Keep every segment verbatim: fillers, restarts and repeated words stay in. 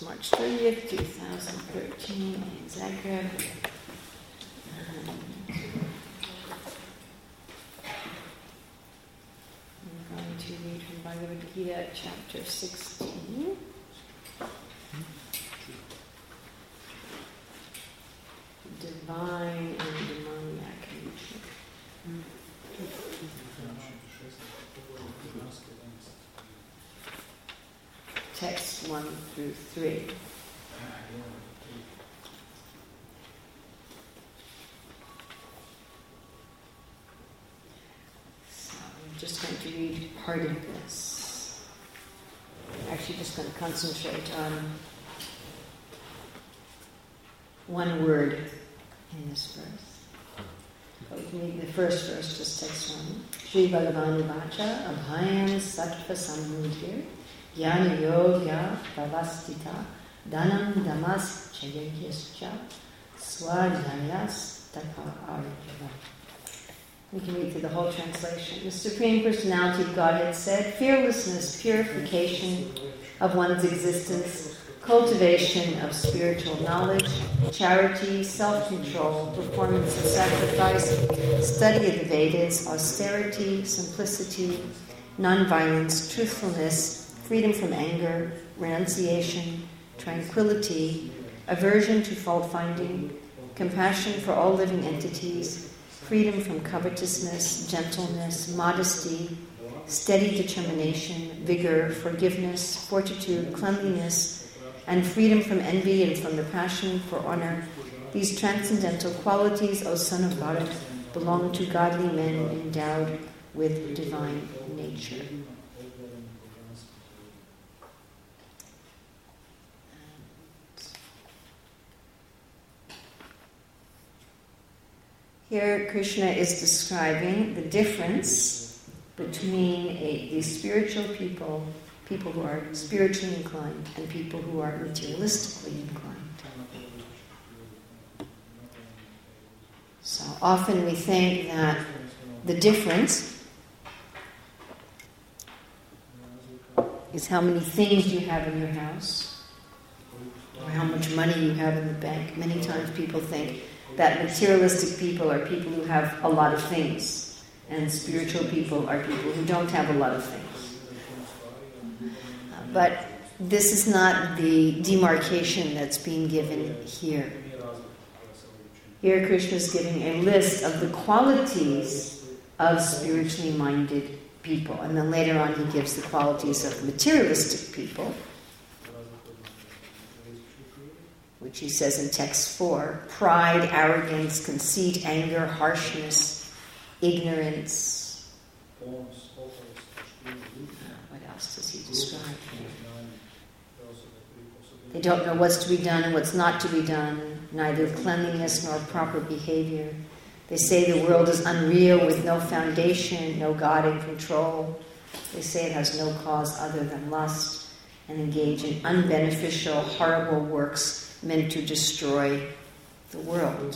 March thirtieth, two thousand thirteen in Zagreb. Um, I'm going to read from Bhagavad Gita, chapter sixteen. Divine and demoniac nature. Text one through three. So I'm just going to read part of this. I'm actually just going to concentrate on one word in this verse. So we can read the first verse, just text one. Shri Bhagavan Vacha Abhayam Sattva Samudhir Jnana Yogya Pravastita Dhanam Damas Chayagyascha Swadhyayas Tapa Arjava. We can read through the whole translation. The Supreme Personality of Godhead said, fearlessness, purification of one's existence, cultivation of spiritual knowledge, charity, self-control, performance of sacrifice, study of the Vedas, austerity, simplicity, non-violence, truthfulness, freedom from anger, renunciation, tranquility, aversion to fault-finding, compassion for all living entities, freedom from covetousness, gentleness, modesty, steady determination, vigor, forgiveness, fortitude, cleanliness, and freedom from envy and from the passion for honor. These transcendental qualities, O son of Bharat, belong to godly men endowed with divine nature. Here Krishna is describing the difference between a, the spiritual people, people who are spiritually inclined, and people who are materialistically inclined. So often we think that the difference is how many things you have in your house, or how much money you have in the bank. Many times people think that materialistic people are people who have a lot of things, and spiritual people are people who don't have a lot of things. Uh, but this is not the demarcation that's being given here. Here Krishna is giving a list of the qualities of spiritually minded people. And then later on he gives the qualities of materialistic people, which he says in text four: pride, arrogance, conceit, anger, harshness, ignorance. Uh, what else does he describe here? They don't know what's to be done and what's not to be done, neither cleanliness nor proper behavior. They say the world is unreal with no foundation, no God in control. They say it has no cause other than lust, and engage in unbeneficial, horrible works meant to destroy the world.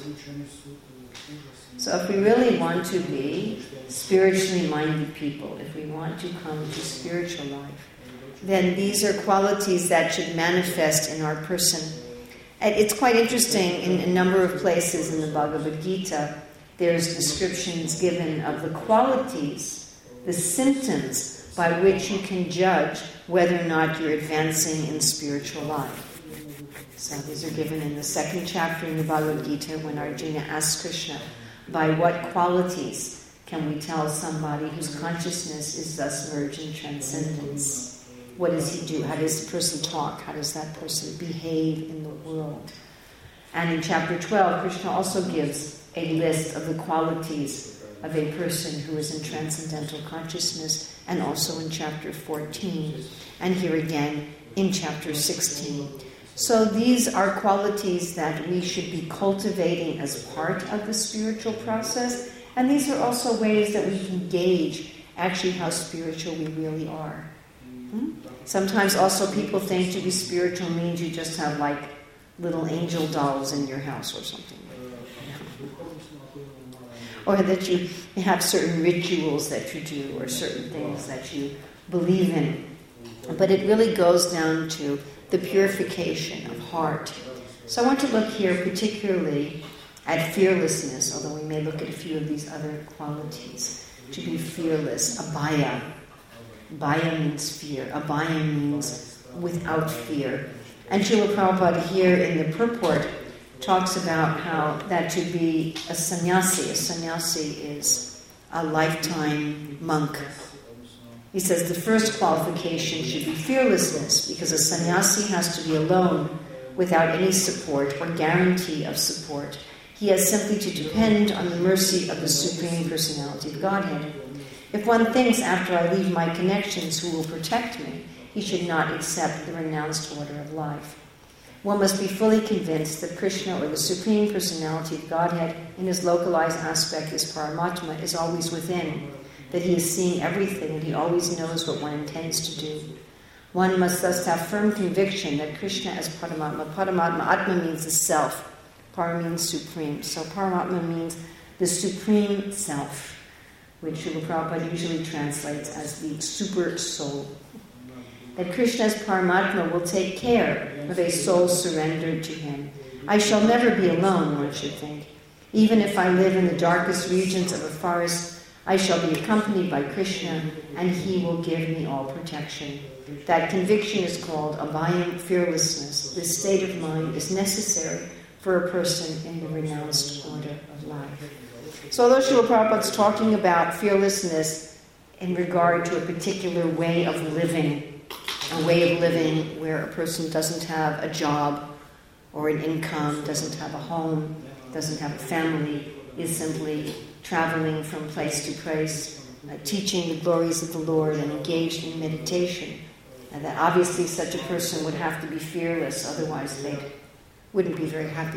So if we really want to be spiritually minded people, if we want to come to spiritual life, then these are qualities that should manifest in our person. And it's quite interesting, in a number of places in the Bhagavad Gita, there's descriptions given of the qualities, the symptoms by which you can judge whether or not you're advancing in spiritual life. So these are given in the second chapter in the Bhagavad Gita when Arjuna asks Krishna, by what qualities can we tell somebody whose consciousness is thus merged in transcendence? What does he do? How does the person talk? How does that person behave in the world? And in chapter twelve, Krishna also gives a list of the qualities of a person who is in transcendental consciousness, and also in chapter fourteen, and here again in chapter sixteen. So these are qualities that we should be cultivating as part of the spiritual process, and these are also ways that we can gauge actually how spiritual we really are. Hmm? Sometimes also people think to be spiritual means you just have like little angel dolls in your house or something. Or that you have certain rituals that you do, or certain things that you believe in. But it really goes down to the purification of heart. So I want to look here particularly at fearlessness, although we may look at a few of these other qualities. To be fearless, abhaya. Abhaya means fear. Abhaya means without fear. And Srila Prabhupada here in the purport talks about how that to be a sannyasi, a sannyasi is a lifetime monk. He says the first qualification should be fearlessness, because a sannyasi has to be alone without any support or guarantee of support. He has simply to depend on the mercy of the Supreme Personality of Godhead. If one thinks after I leave my connections who will protect me, he should not accept the renounced order of life. One must be fully convinced that Krishna, or the Supreme Personality of Godhead, in his localized aspect as Paramatma, is always within, that he is seeing everything and he always knows what one intends to do. One must thus have firm conviction that Krishna as Paramatma. Paramatma, Atma means the self. Para means supreme. So Paramatma means the supreme self, which Srila Prabhupada usually translates as the super soul. That Krishna as Paramatma will take care of a soul surrendered to him. I shall never be alone, one should think. Even if I live in the darkest regions of a forest, I shall be accompanied by Krishna, and he will give me all protection. That conviction is called abhayam, fearlessness. This state of mind is necessary for a person in the renounced order of life. So although Srila Prabhupada is talking about fearlessness in regard to a particular way of living, a way of living where a person doesn't have a job or an income, doesn't have a home, doesn't have a family, is simply traveling from place to place, uh, teaching the glories of the Lord and engaged in meditation. And that obviously such a person would have to be fearless, otherwise they wouldn't be very happy.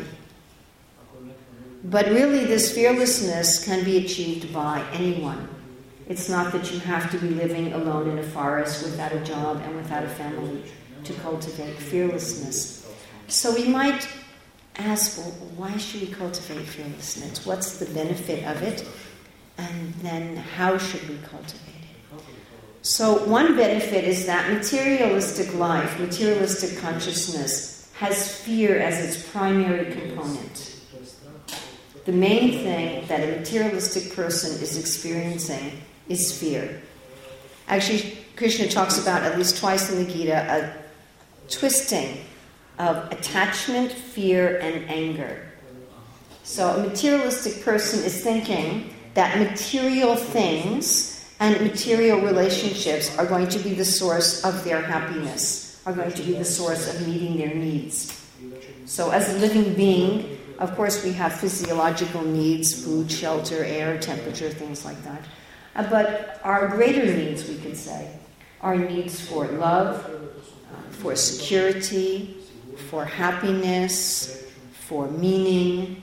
But really this fearlessness can be achieved by anyone. It's not that you have to be living alone in a forest without a job and without a family to cultivate fearlessness. So we might ask, well, why should we cultivate fearlessness? What's the benefit of it? And then how should we cultivate it? So one benefit is that materialistic life, materialistic consciousness, has fear as its primary component. The main thing that a materialistic person is experiencing is fear. Actually, Krishna talks about, at least twice in the Gita, a twisting of attachment, fear, and anger. So a materialistic person is thinking that material things and material relationships are going to be the source of their happiness, are going to be the source of meeting their needs. So as a living being, of course we have physiological needs, food, shelter, air, temperature, things like that. Uh, but our greater needs, we could say, are needs for love, uh, for security, for happiness, for meaning.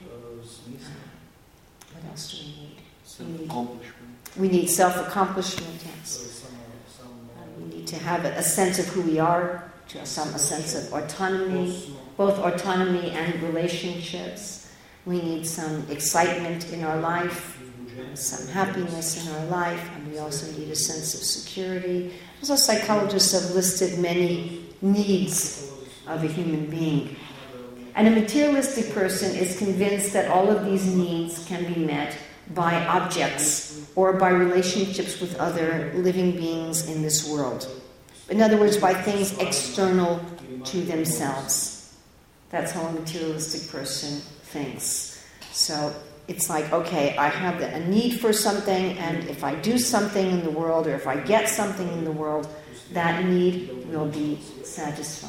What else do we need? Self-accomplishment. We need self-accomplishment, yes. Uh, we need to have a, a sense of who we are, to have some a sense of autonomy, both autonomy and relationships. We need some excitement in our life, some happiness in our life, and we also need a sense of security. Also, psychologists have listed many needs of a human being. And a materialistic person is convinced that all of these needs can be met by objects or by relationships with other living beings in this world. In other words, by things external to themselves. That's how a materialistic person thinks. So it's like, okay, I have a need for something, and if I do something in the world, or if I get something in the world, that need will be satisfied.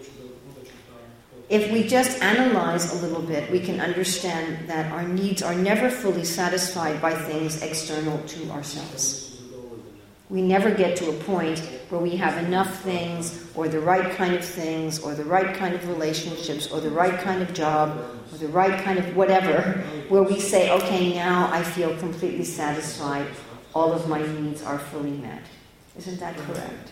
If we just analyze a little bit, we can understand that our needs are never fully satisfied by things external to ourselves. We never get to a point where we have enough things, or the right kind of things, or the right kind of relationships, or the right kind of job, or the right kind of whatever, where we say, okay, now I feel completely satisfied. All of my needs are fully met. Isn't that correct?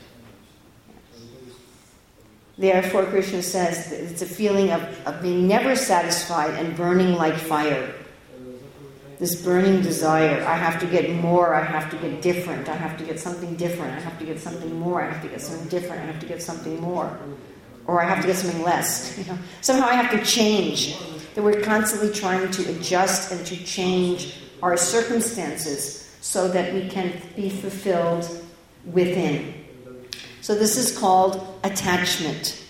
Therefore, Krishna says it's a feeling of, of being never satisfied and burning like fire. This burning desire, I have to get more, I have to get different, I have to get something different, I have to get something more, I have to get something different, I have to get something more. or I have to get something less. You know, somehow I have to change. That we're constantly trying to adjust and to change our circumstances so that we can be fulfilled within. So this is called attachment.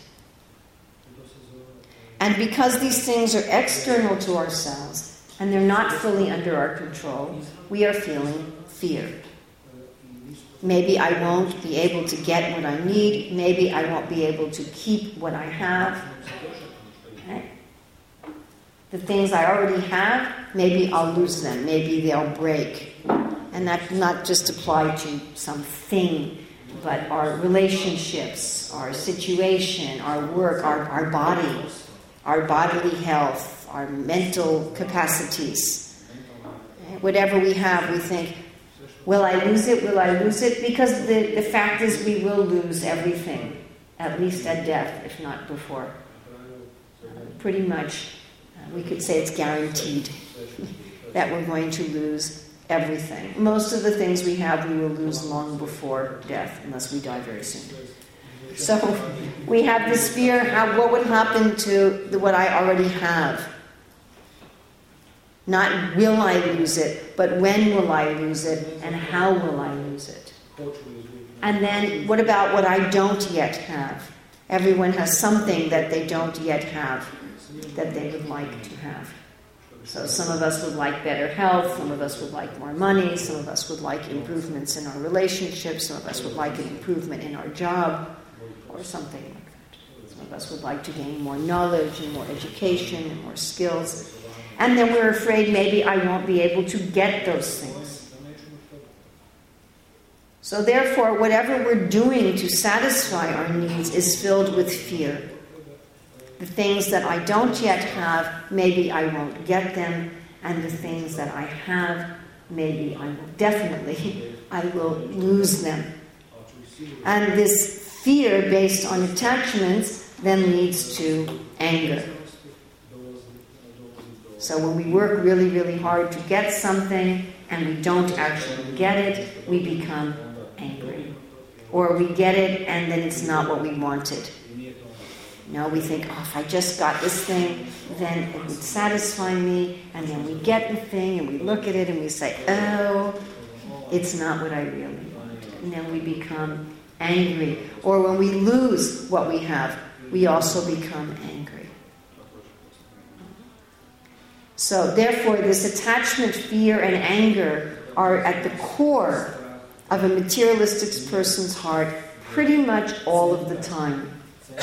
And because these things are external to ourselves and they're not fully under our control, we are feeling fear. Maybe I won't be able to get what I need. Maybe I won't be able to keep what I have. Okay? The things I already have, maybe I'll lose them. Maybe they'll break. And that not just apply to something, but our relationships, our situation, our work, our, our body, our bodily health, our mental capacities. Whatever we have, we think, will I lose it? Will I lose it? Because the, the fact is we will lose everything, at least at death, if not before. Uh, pretty much, uh, we could say it's guaranteed that we're going to lose everything. Most of the things we have, we will lose long before death, unless we die very soon. So we have this fear, how, what would happen to the, what I already have? Not will I lose it, but when will I lose it, and how will I lose it? And then what about what I don't yet have? Everyone has something that they don't yet have, that they would like to have. So some of us would like better health, some of us would like more money, some of us would like improvements in our relationships, some of us would like an improvement in our job, or something like that. Some of us would like to gain more knowledge and more education and more skills. And then we're afraid maybe I won't be able to get those things. So therefore, whatever we're doing to satisfy our needs is filled with fear. The things that I don't yet have, maybe I won't get them. And the things that I have, maybe I will definitely, I will lose them. And this fear based on attachments then leads to anger. So when we work really, really hard to get something and we don't actually get it, we become angry. Or we get it and then it's not what we wanted. You know, we think, oh, if I just got this thing, then it would satisfy me. And then we get the thing and we look at it and we say, oh, it's not what I really want. And then we become angry. Or when we lose what we have, we also become angry. So therefore, this attachment, fear, and anger are at the core of a materialistic person's heart pretty much all of the time.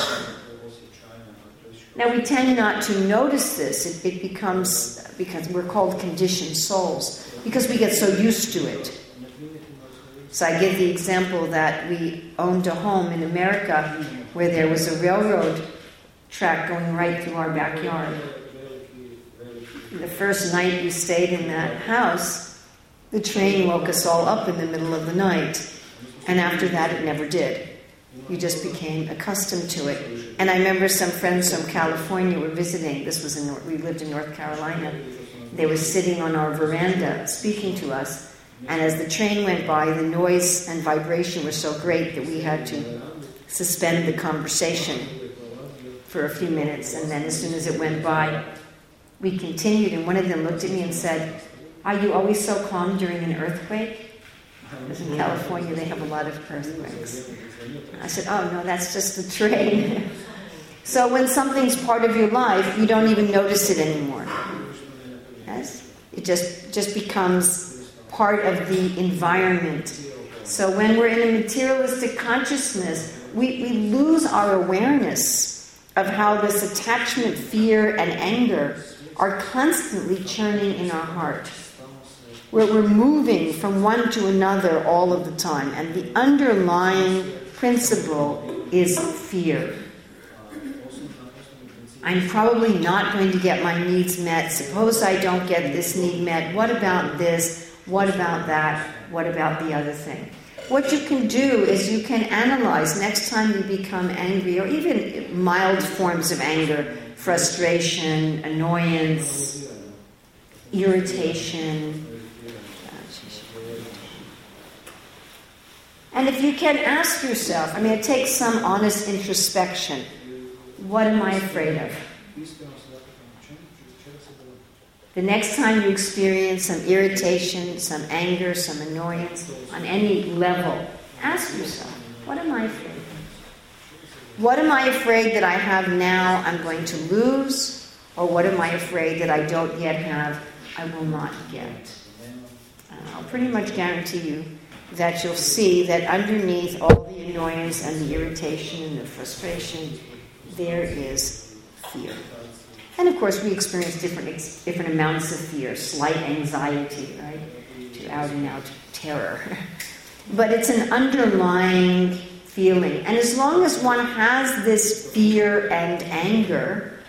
Now, we tend not to notice this. It, it becomes, because we're called conditioned souls, because we get so used to it. So I give the example that we owned a home in America where there was a railroad track going right through our backyard. The first night we stayed in that house, the train woke us all up in the middle of the night. And after that, it never did. You just became accustomed to it. And I remember some friends from California were visiting. This was in, we lived in North Carolina. They were sitting on our veranda speaking to us. And as the train went by, the noise and vibration were so great that we had to suspend the conversation for a few minutes. And then as soon as it went by, we continued, and one of them looked at me and said, are you always so calm during an earthquake? Because in California they have a lot of earthquakes. I said, oh no, that's just the train. So when something's part of your life, you don't even notice it anymore. Yes? It just, just becomes part of the environment. So when we're in a materialistic consciousness, we, we lose our awareness of how this attachment, fear, and anger are constantly churning in our heart. Where we're moving from one to another all of the time. And the underlying principle is fear. I'm probably not going to get my needs met. Suppose I don't get this need met. What about this? What about that? What about the other thing? What you can do is you can analyze next time you become angry, or even mild forms of anger, frustration, annoyance, irritation. And if you can ask yourself, I mean, it takes some honest introspection. What am I afraid of? The next time you experience some irritation, some anger, some annoyance on any level, ask yourself, what am I afraid of? What am I afraid that I have now I'm going to lose? Or what am I afraid that I don't yet have, I will not get? And I'll pretty much guarantee you that you'll see that underneath all the annoyance and the irritation and the frustration, there is fear. And of course, we experience different different amounts of fear, slight anxiety, right, to out and out terror. But it's an underlying feeling. And as long as one has this fear and anger,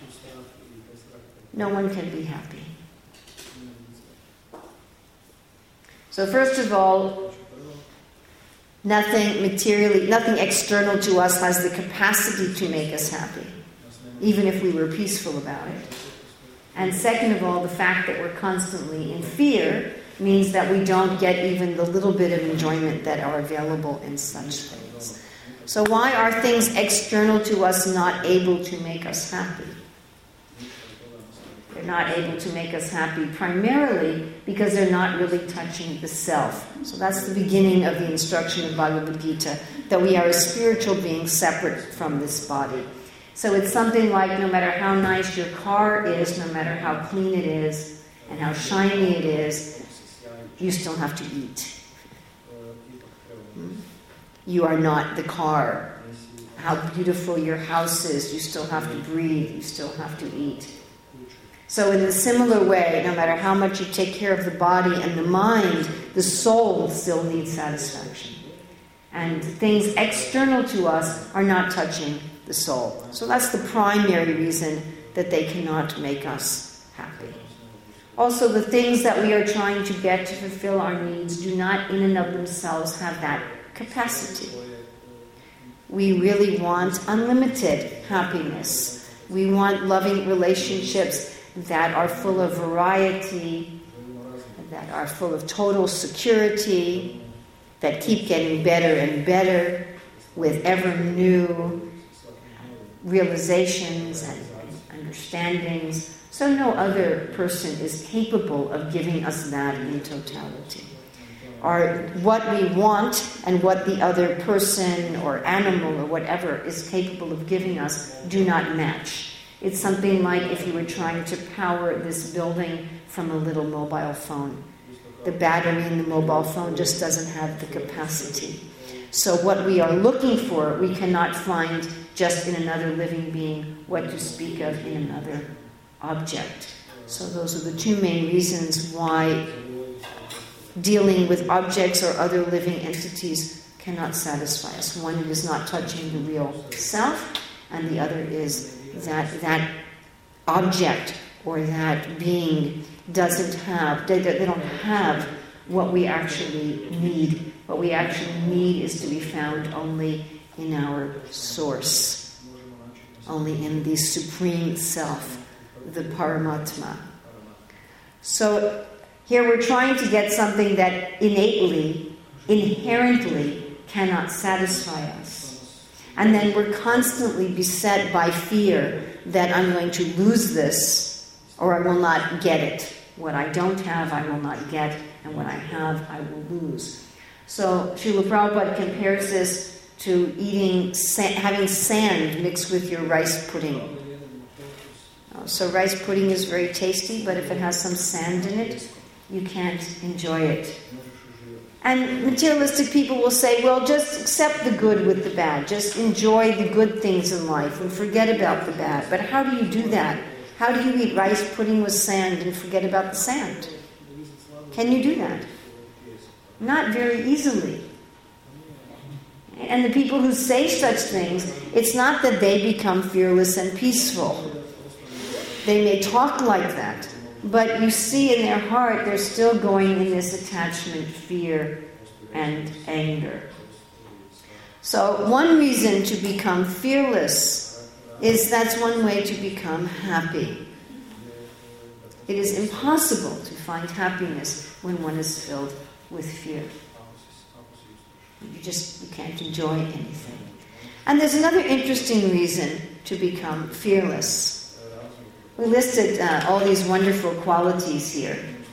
no one can be happy. So first of all, nothing materially, nothing external to us has the capacity to make us happy, even if we were peaceful about it. And second of all, the fact that we're constantly in fear means that we don't get even the little bit of enjoyment that are available in such things. So why are things external to us not able to make us happy? They're not able to make us happy primarily because they're not really touching the self. So that's the beginning of the instruction of Bhagavad Gita, that we are a spiritual being separate from this body. So it's something like no matter how nice your car is, no matter how clean it is, and how shiny it is, you still have to eat. You are not the car. How beautiful your house is, you still have to breathe, you still have to eat. So in a similar way, no matter how much you take care of the body and the mind, the soul still needs satisfaction. And things external to us are not touching the soul. So that's the primary reason that they cannot make us happy. Also, the things that we are trying to get to fulfill our needs do not in and of themselves have that capacity. We really want unlimited happiness. We want loving relationships that are full of variety, that are full of total security, that keep getting better and better with ever new realizations and understandings. So no other person is capable of giving us that in totality. Or what we want and what the other person or animal or whatever is capable of giving us do not match. It's something like if you were trying to power this building from a little mobile phone. The battery in the mobile phone just doesn't have the capacity. So what we are looking for, we cannot find just in another living being, what to speak of in another object. So those are the two main reasons why dealing with objects or other living entities cannot satisfy us. One is not touching the real self, and the other is that that object or that being doesn't have, they, they don't have what we actually need. What we actually need is to be found only in our source, only in the supreme self, the Paramatma. So here we're trying to get something that innately, inherently cannot satisfy us. And then we're constantly beset by fear that I'm going to lose this or I will not get it. What I don't have, I will not get, and what I have, I will lose. So Srila Prabhupada compares this to eating, sa- having sand mixed with your rice pudding. So rice pudding is very tasty, but if it has some sand in it, you can't enjoy it. And materialistic people will say, well, just accept the good with the bad. Just enjoy the good things in life and forget about the bad. But how do you do that? How do you eat rice pudding with sand and forget about the sand? Can you do that? Not very easily. And the people who say such things, it's not that they become fearless and peaceful. They may talk like that, but you see in their heart they're still going in this attachment, fear, and anger. So one reason to become fearless is that's one way to become happy. It is impossible to find happiness when one is filled with fear. You just you can't enjoy anything. And there's another interesting reason to become fearless. We listed uh, all these wonderful qualities here.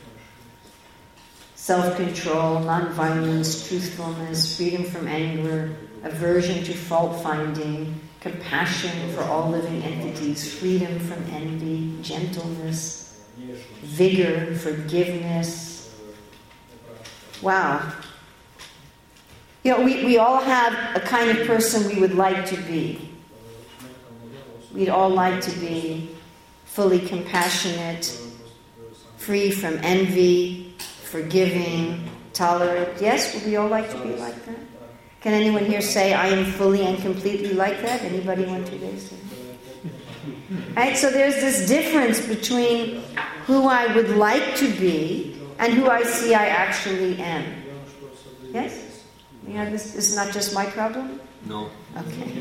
Self-control, non-violence, truthfulness, freedom from anger, aversion to fault-finding, compassion for all living entities, freedom from envy, gentleness, vigor, forgiveness. Wow. You know, we, we all have a kind of person we would like to be. We'd all like to be fully compassionate, free from envy, forgiving, tolerant. Yes, would we all like to be like that? Can anyone here say, I am fully and completely like that? Anybody want to raise their hand? Right, so there's this difference between who I would like to be and who I see I actually am. Yes? You know, this, this is not just my problem? No. Okay.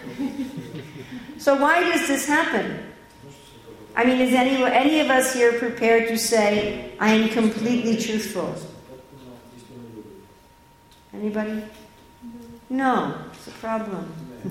So why does this happen? I mean, is any, any of us here prepared to say, I am completely truthful? Anybody? No, it's a problem.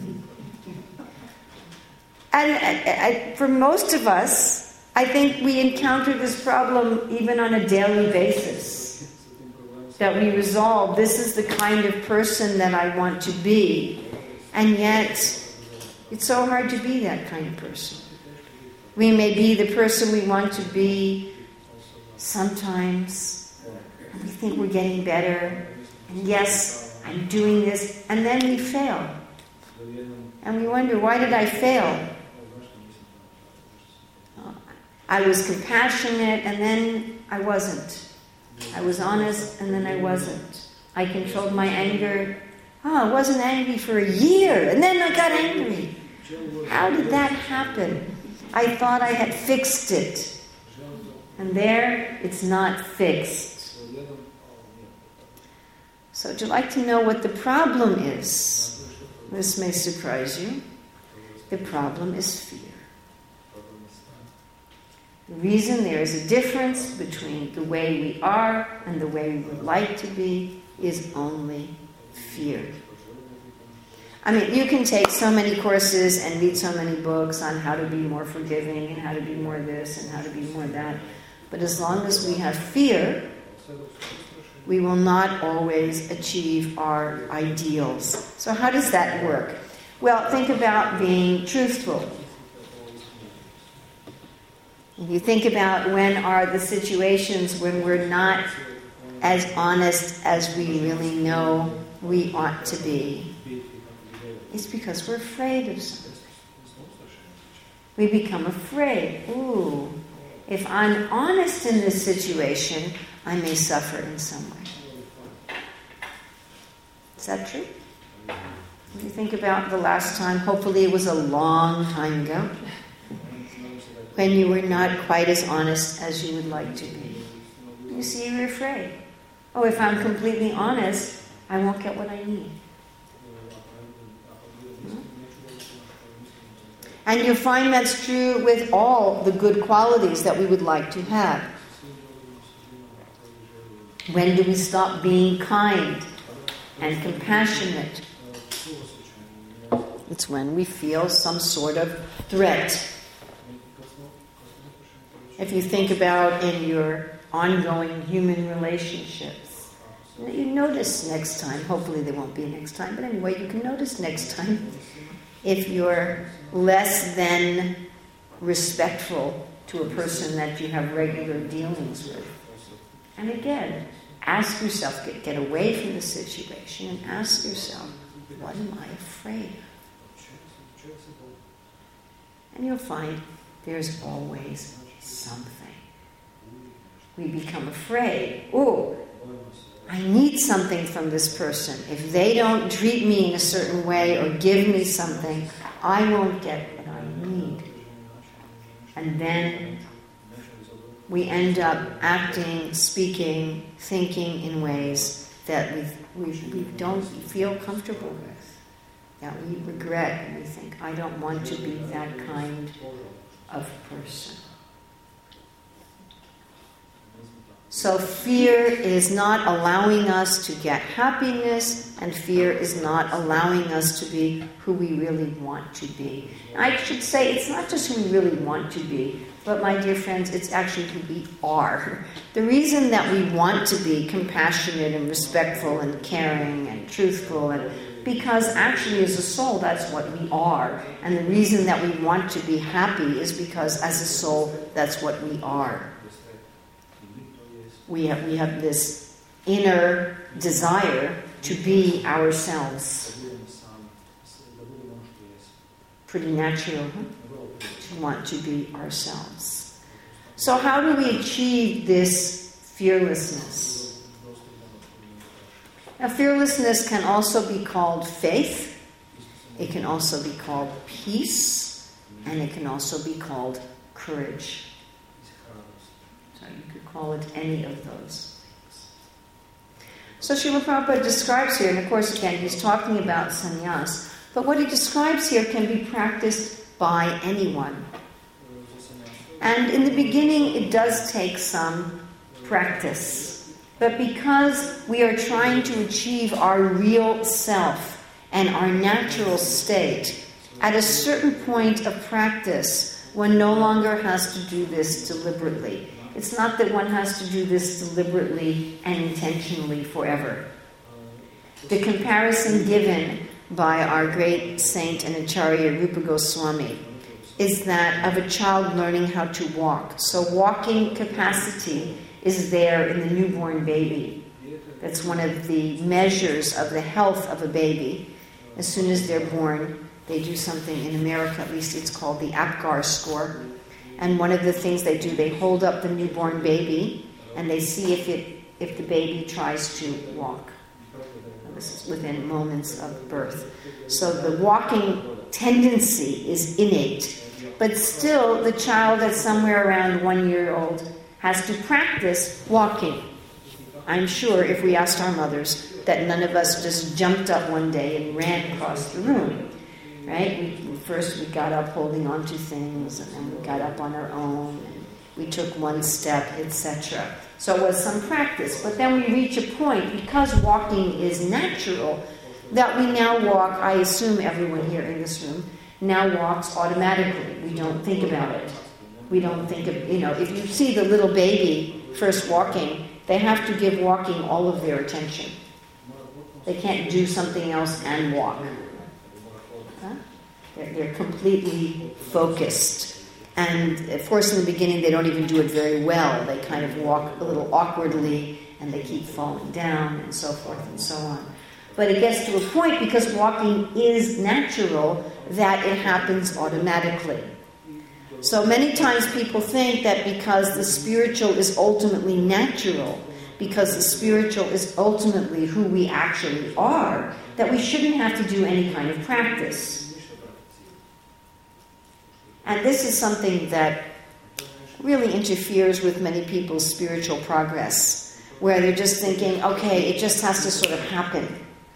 And I, I, for most of us, I think we encounter this problem even on a daily basis. That we resolve, this is the kind of person that I want to be. And yet, it's so hard to be that kind of person. We may be the person we want to be sometimes. We think we're getting better. And yes, I'm doing this. And then we fail. And we wonder, why did I fail? I was compassionate and then I wasn't. I was honest and then I wasn't. I controlled my anger. Oh, I wasn't angry for a year and then I got angry. How did that happen? I thought I had fixed it. And there, it's not fixed. So would you like to know what the problem is? This may surprise you. The problem is fear. The reason there is a difference between the way we are and the way we would like to be is only fear. I mean, you can take so many courses and read so many books on how to be more forgiving and how to be more this and how to be more that. But as long as we have fear, we will not always achieve our ideals. So how does that work? Well, think about being truthful. You think about when are the situations when we're not as honest as we really know we ought to be. It's because we're afraid of something. We become afraid. Ooh, if I'm honest in this situation, I may suffer in some way. Is that true? If you think about the last time, hopefully it was a long time ago, when you were not quite as honest as you would like to be. You see, you're afraid. Oh, if I'm completely honest, I won't get what I need. And you'll find that's true with all the good qualities that we would like to have. When do we stop being kind and compassionate? It's when we feel some sort of threat. If you think about in your ongoing human relationships, you notice next time, hopefully there won't be a next time, but anyway, you can notice next time if you're less than respectful to a person that you have regular dealings with. And again, ask yourself, get, get away from the situation and ask yourself, what am I afraid of? And you'll find there's always something. We become afraid. Oh, I need something from this person. If they don't treat me in a certain way or give me something, I won't get what I need. And then we end up acting, speaking, thinking in ways that we, we, we don't feel comfortable with, that we regret, and we think, I don't want to be that kind of person. So fear is not allowing us to get happiness, and fear is not allowing us to be who we really want to be. I should say it's not just who we really want to be, but my dear friends, it's actually who we are. The reason that we want to be compassionate and respectful and caring and truthful, and because actually as a soul that's what we are. And the reason that we want to be happy is because as a soul that's what we are. We have, we have this inner desire to be ourselves. Pretty natural, huh? To want to be ourselves. So how do we achieve this fearlessness? Now, fearlessness can also be called faith. It can also be called peace. And it can also be called courage. So you could call it any of those things. So Srila Prabhupada describes here, and of course again he's talking about sannyas, but what he describes here can be practiced by anyone. And in the beginning it does take some practice. But because we are trying to achieve our real self and our natural state, at a certain point of practice, one no longer has to do this deliberately. It's not that one has to do this deliberately and intentionally forever. The comparison given by our great saint and Acharya Rupa Goswami is that of a child learning how to walk. So walking capacity is there in the newborn baby. That's one of the measures of the health of a baby. As soon as they're born, they do something, in America at least it's called the APGAR score. And one of the things they do, they hold up the newborn baby and they see if it if the baby tries to walk. This is within moments of birth. So the walking tendency is innate. But still, the child that's somewhere around one year old has to practice walking. I'm sure if we asked our mothers that none of us just jumped up one day and ran across the room. Right? We, first we got up holding on to things, and then we got up on our own, and we took one step, et cetera. So it was some practice. But then we reach a point, because walking is natural, that we now walk, I assume everyone here in this room, now walks automatically. We don't think about it. We don't think of, you know, if you see the little baby first walking, they have to give walking all of their attention. They can't do something else and walk. Huh? They're, they're completely focused. And of course in the beginning they don't even do it very well. They kind of walk a little awkwardly and they keep falling down and so forth and so on. But it gets to a point, because walking is natural, that it happens automatically. So many times people think that because the spiritual is ultimately natural, because the spiritual is ultimately who we actually are, that we shouldn't have to do any kind of practice. And this is something that really interferes with many people's spiritual progress, where they're just thinking, okay, it just has to sort of happen.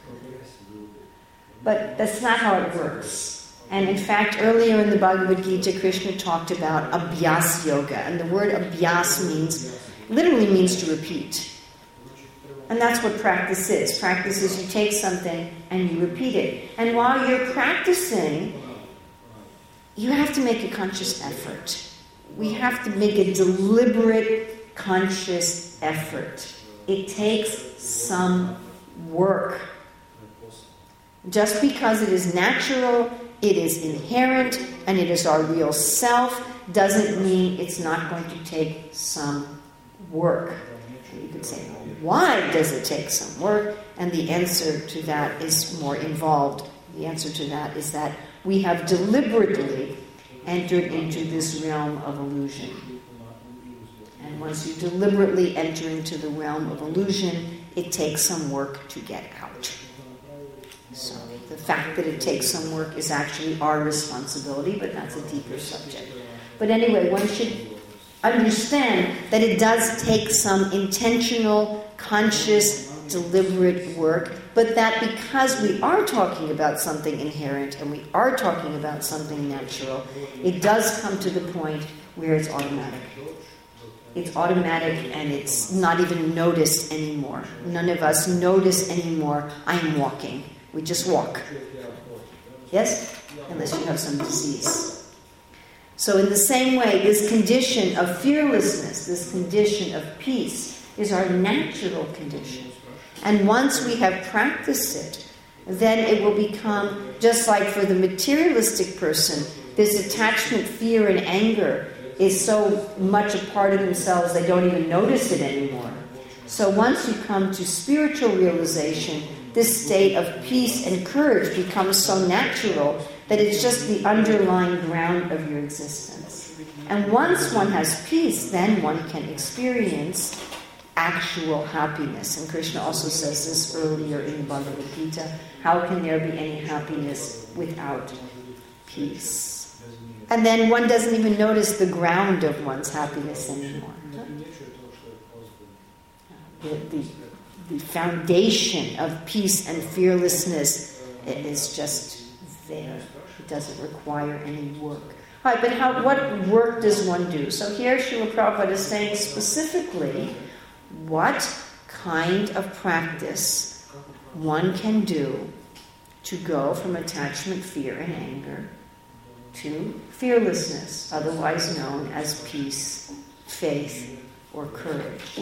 But that's not how it works. And in fact, earlier in the Bhagavad Gita, Krishna talked about abhyas yoga. And the word abhyas means, literally means to repeat. And that's what practice is. Practice is you take something and you repeat it. And while you're practicing, you have to make a conscious effort. We have to make a deliberate, conscious effort. It takes some work. Just because it is natural, it is inherent, and it is our real self, doesn't mean it's not going to take some work. And you could say, why does it take some work? And the answer to that is more involved. The answer to that is that we have deliberately entered into this realm of illusion. And once you deliberately enter into the realm of illusion, it takes some work to get out. So the fact that it takes some work is actually our responsibility, but that's a deeper subject. But anyway, one should understand that it does take some intentional, conscious, deliberate work, but that because we are talking about something inherent and we are talking about something natural, it does come to the point where it's automatic. it's automatic and it's not even noticed anymore. None of us notice anymore, I'm walking. We just walk. Yes? Unless you have some disease. So in the same way, this condition of fearlessness, this condition of peace, is our natural condition. And once we have practiced it, then it will become, just like for the materialistic person, this attachment, fear, and anger is so much a part of themselves they don't even notice it anymore. So once you come to spiritual realization, this state of peace and courage becomes so natural that it's just the underlying ground of your existence. And once one has peace, then one can experience actual happiness. And Krishna also says this earlier in the Bhagavad Gita, how can there be any happiness without peace? And then one doesn't even notice the ground of one's happiness anymore. The, the, the foundation of peace and fearlessness is just there. It doesn't require any work. All right, but how, what work does one do? So here Srila Prabhupada is saying specifically what kind of practice one can do to go from attachment, fear, and anger to fearlessness, otherwise known as peace, faith, or courage.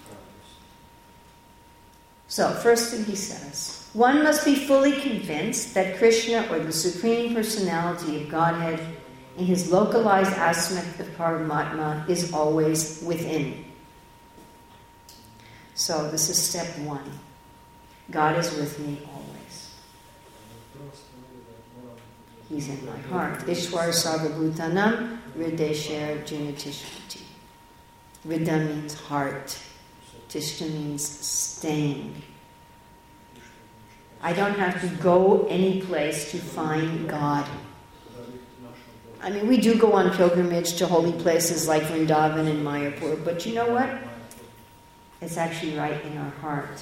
So, first thing he says, one must be fully convinced that Krishna, or the Supreme Personality of Godhead, in his localized aspect of Paramatma, is always within. So, this is step one. God is with me always. He's in my heart. Ishwar Sarvabhutanam Hridesher Junatishvati. Hrida means heart. Tishta means staying. I don't have to go any place to find God. I mean, we do go on pilgrimage to holy places like Vrindavan and Mayapur, but you know what? It's actually right in our heart.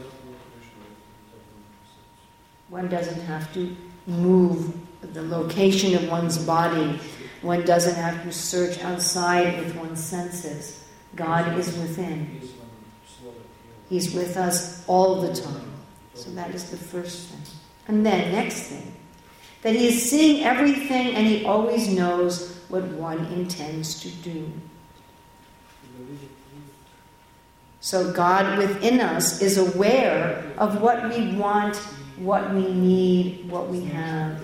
One doesn't have to move the location of one's body. One doesn't have to search outside with one's senses. God is within. He's with us all the time. So that is the first thing. And then, next thing, that he is seeing everything and he always knows what one intends to do. So God within us is aware of what we want, what we need, what we have.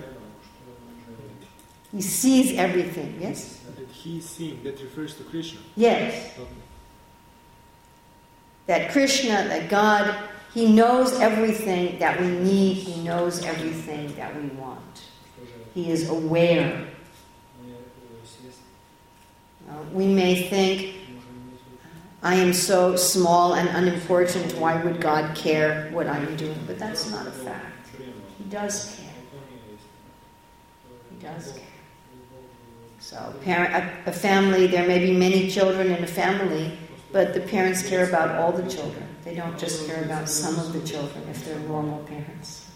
He sees everything, yes? That he is seeing, that refers to Krishna. Yes. That Krishna, that God, he knows everything that we need, he knows everything that we want. He is aware. Uh, we may think, I am so small and unimportant, why would God care what I am doing? But that's not a fact. He does care. He does care. So parent, a, a family, there may be many children in a family, but the parents care about all the children. They don't just care about some of the children if they're normal parents.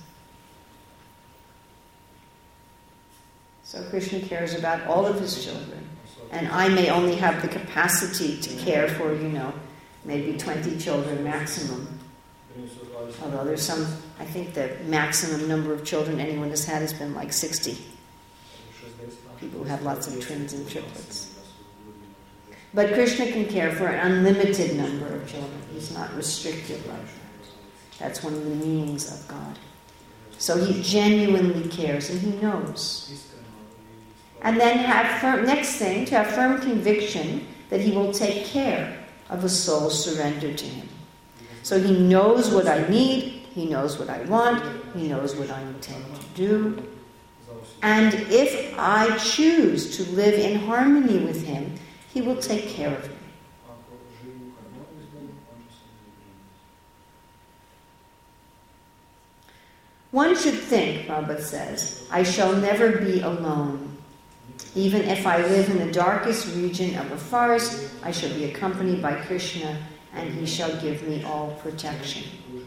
So Krishna cares about all of his children. And I may only have the capacity to care for, you know, maybe twenty children maximum. Although there's some, I think the maximum number of children anyone has had has been like sixty. People who have lots of twins and triplets. But Krishna can care for an unlimited number of children. He's not restricted like that. That's one of the meanings of God. So he genuinely cares and he knows. And then have firm, next thing, to have firm conviction that he will take care of a soul surrendered to him. So he knows what I need, he knows what I want, he knows what I intend to do. And if I choose to live in harmony with him, he will take care of me. One should think, Prabhupada says, I shall never be alone. Even if I live in the darkest region of a forest, I shall be accompanied by Krishna, and he shall give me all protection.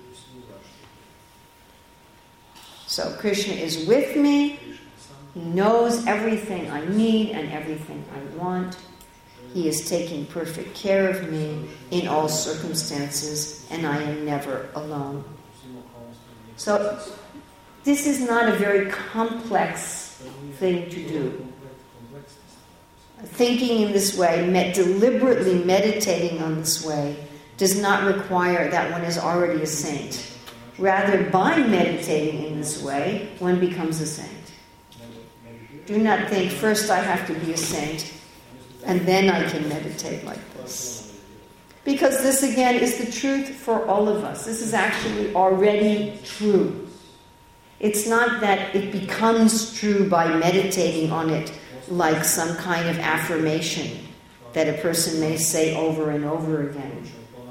So Krishna is with me. He knows everything I need and everything I want. He is taking perfect care of me in all circumstances, and I am never alone. So, this is not a very complex thing to do. Thinking in this way, med- deliberately meditating on this way, does not require that one is already a saint. Rather, by meditating in this way, one becomes a saint. Do not think, first I have to be a saint, and then I can meditate like this. Because this, again, is the truth for all of us. This is actually already true. It's not that it becomes true by meditating on it like some kind of affirmation that a person may say over and over again.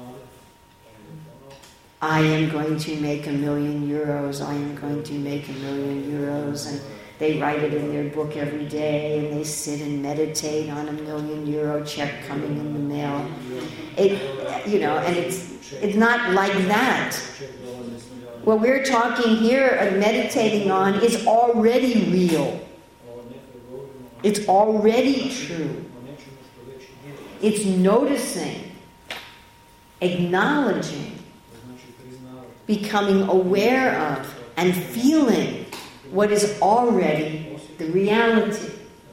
I am going to make a million euros, I am going to make a million euros, and they write it in their book every day, and they sit and meditate on a million euro check coming in the mail. It, you know, and it's it's not like that. What we're talking here and meditating on is already real. It's already true. It's noticing, acknowledging, becoming aware of, and feeling what is already the reality.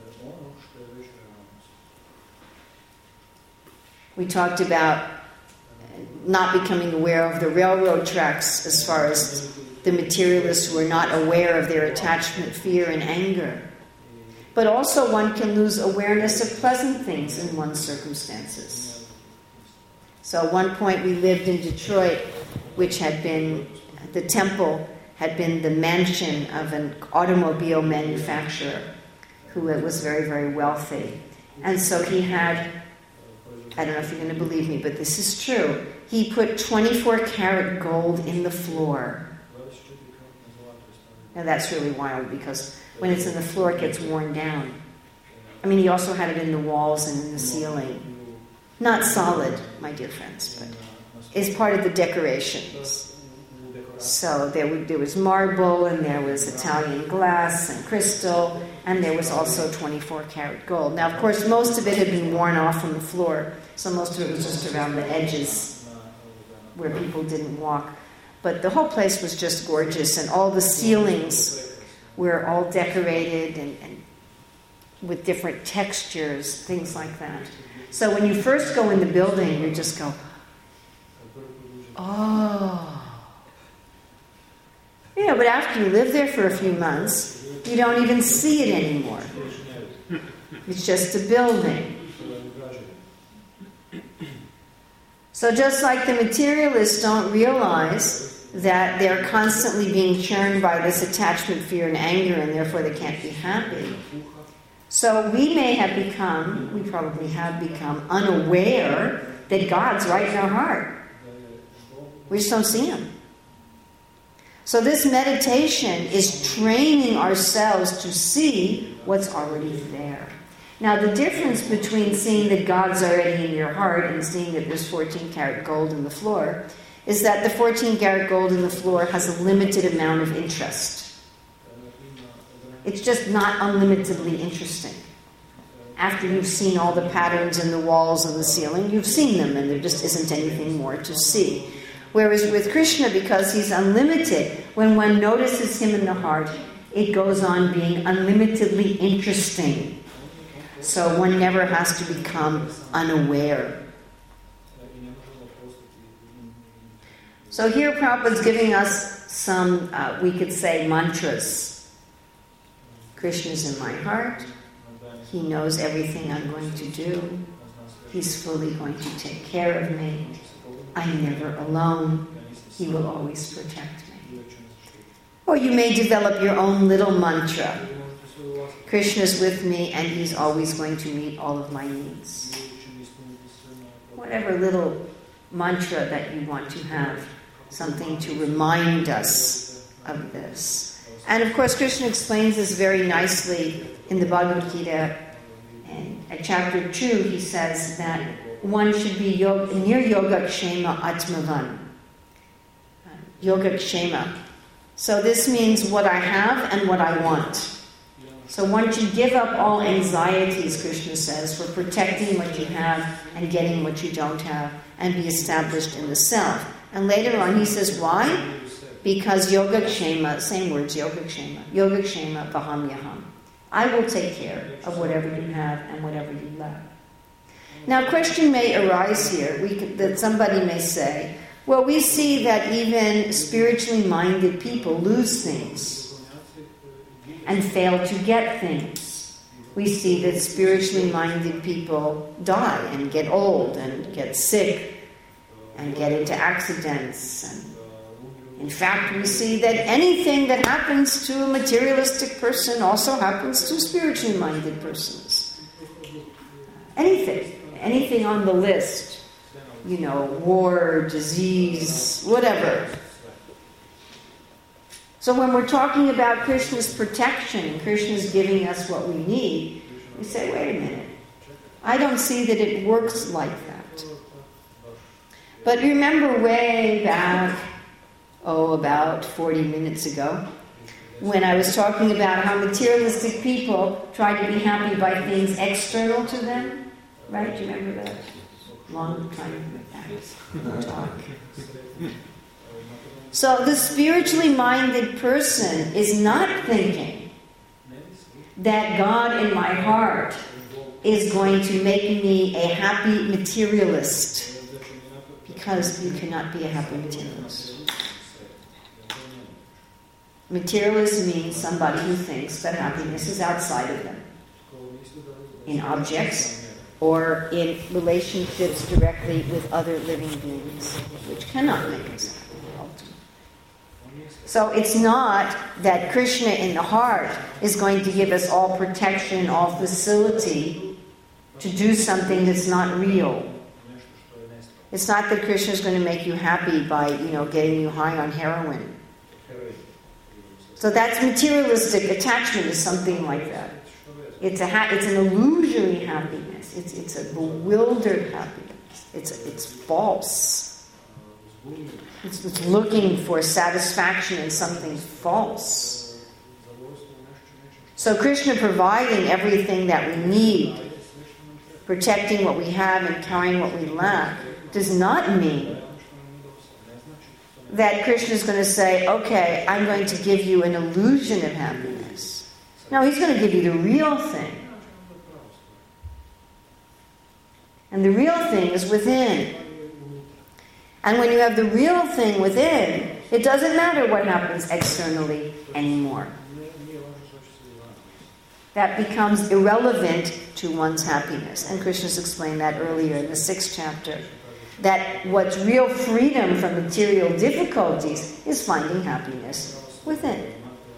We talked about not becoming aware of the railroad tracks as far as the materialists who are not aware of their attachment, fear, and anger. But also one can lose awareness of pleasant things in one's circumstances. So at one point we lived in Detroit, which had been, the temple had been the mansion of an automobile manufacturer who was very, very wealthy. And so he had, I don't know if you're going to believe me, but this is true. He put twenty-four karat gold in the floor. Now that's really wild because when it's in the floor, it gets worn down. I mean, he also had it in the walls and in the ceiling. Not solid, my dear friends, but is part of the decorations. So there, w- there was marble, and there was Italian glass and crystal, and there was also twenty-four karat gold. Now, of course, most of it had been worn off from the floor, so most of it was just around the edges where people didn't walk. But the whole place was just gorgeous, and all the ceilings were all decorated and, and with different textures, things like that. So when you first go in the building, you just go, oh. You know, but after you live there for a few months, you don't even see it anymore. It's just a building. So just like the materialists don't realize that they're constantly being churned by this attachment, fear, and anger, and therefore they can't be happy. So we may have become, we probably have become, unaware that God's right in our heart. We just don't see Him. So this meditation is training ourselves to see what's already there. Now the difference between seeing that God's already in your heart and seeing that there's fourteen karat gold in the floor is that the fourteen karat gold in the floor has a limited amount of interest. It's just not unlimitedly interesting. After you've seen all the patterns in the walls and the ceiling, you've seen them and there just isn't anything more to see. Whereas with Krishna, because He's unlimited, when one notices Him in the heart, it goes on being unlimitedly interesting. So one never has to become unaware. So here Prabhupada's giving us some, uh, we could say, mantras. Krishna's in my heart. He knows everything I'm going to do. He's fully going to take care of me. I'm never alone. He will always protect me. Or you may develop your own little mantra. Krishna's with me and He's always going to meet all of my needs. Whatever little mantra that you want to have, something to remind us of this. And of course, Krishna explains this very nicely in the Bhagavad Gita. And at chapter two, he says that one should be yoga, near Yoga Kshema Atmavan. Uh, yoga Kshema. So this means what I have and what I want. So one should give up all anxieties, Krishna says, for protecting what you have and getting what you don't have, and be established in the self. And later on he says, why? Because yogakshema, same words, yogakshema, yogakshema vahamyaham. I will take care of whatever you have and whatever you lack. Now, a question may arise here, we could, that somebody may say, well, we see that even spiritually minded people lose things and fail to get things. We see that spiritually minded people die and get old and get sick and get into accidents. And in fact, we see that anything that happens to a materialistic person also happens to spiritually minded persons. Anything. Anything on the list. You know, war, disease, whatever. So when we're talking about Krishna's protection, Krishna's giving us what we need, we say, wait a minute. I don't see that it works like that. But remember way back, oh, about forty minutes ago, when I was talking about how materialistic people try to be happy by things external to them? Right? Do you remember that? Long time back talk. So the spiritually minded person is not thinking that God in my heart is going to make me a happy materialist, because you cannot be a happy materialist. Materialist means somebody who thinks that happiness is outside of them, in objects or in relationships directly with other living beings, which cannot make us happy. So it's not that Krishna in the heart is going to give us all protection, all facility to do something that's not real. It's not that Krishna is going to make you happy by, you know, getting you high on heroin. So that's materialistic attachment is something like that. It's a ha- it's an illusory happiness. It's it's a bewildered happiness. It's it's false. It's, it's looking for satisfaction in something false. So Krishna providing everything that we need, protecting what we have and carrying what we lack, does not mean that Krishna is going to say, okay, I'm going to give you an illusion of happiness. No, he's going to give you the real thing. And the real thing is within. And when you have the real thing within, it doesn't matter what happens externally anymore. That becomes irrelevant to one's happiness. And Krishna's explained that earlier in the sixth chapter. That what's real freedom from material difficulties is finding happiness within.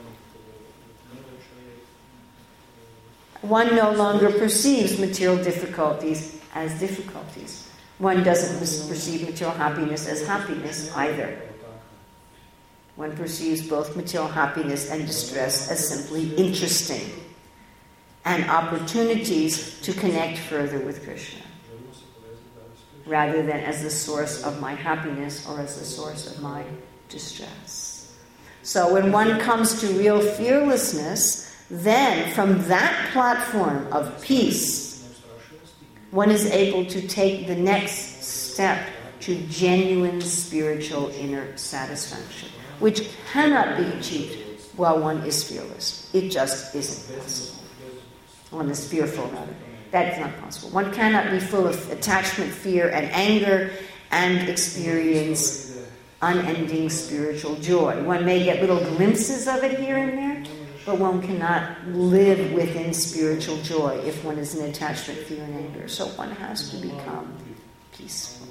One no longer perceives material difficulties as difficulties. One doesn't perceive material happiness as happiness either. One perceives both material happiness and distress as simply interesting and opportunities to connect further with Krishna, rather than as the source of my happiness or as the source of my distress. So when one comes to real fearlessness, then from that platform of peace, one is able to take the next step to genuine spiritual inner satisfaction, which cannot be achieved while one is fearless. It just isn't possible. One is fearful, rather. That's not possible. One cannot be full of attachment, fear, and anger and experience unending spiritual joy. One may get little glimpses of it here and there, but one cannot live within spiritual joy if one is in attachment, fear, and anger. So one has to become peaceful.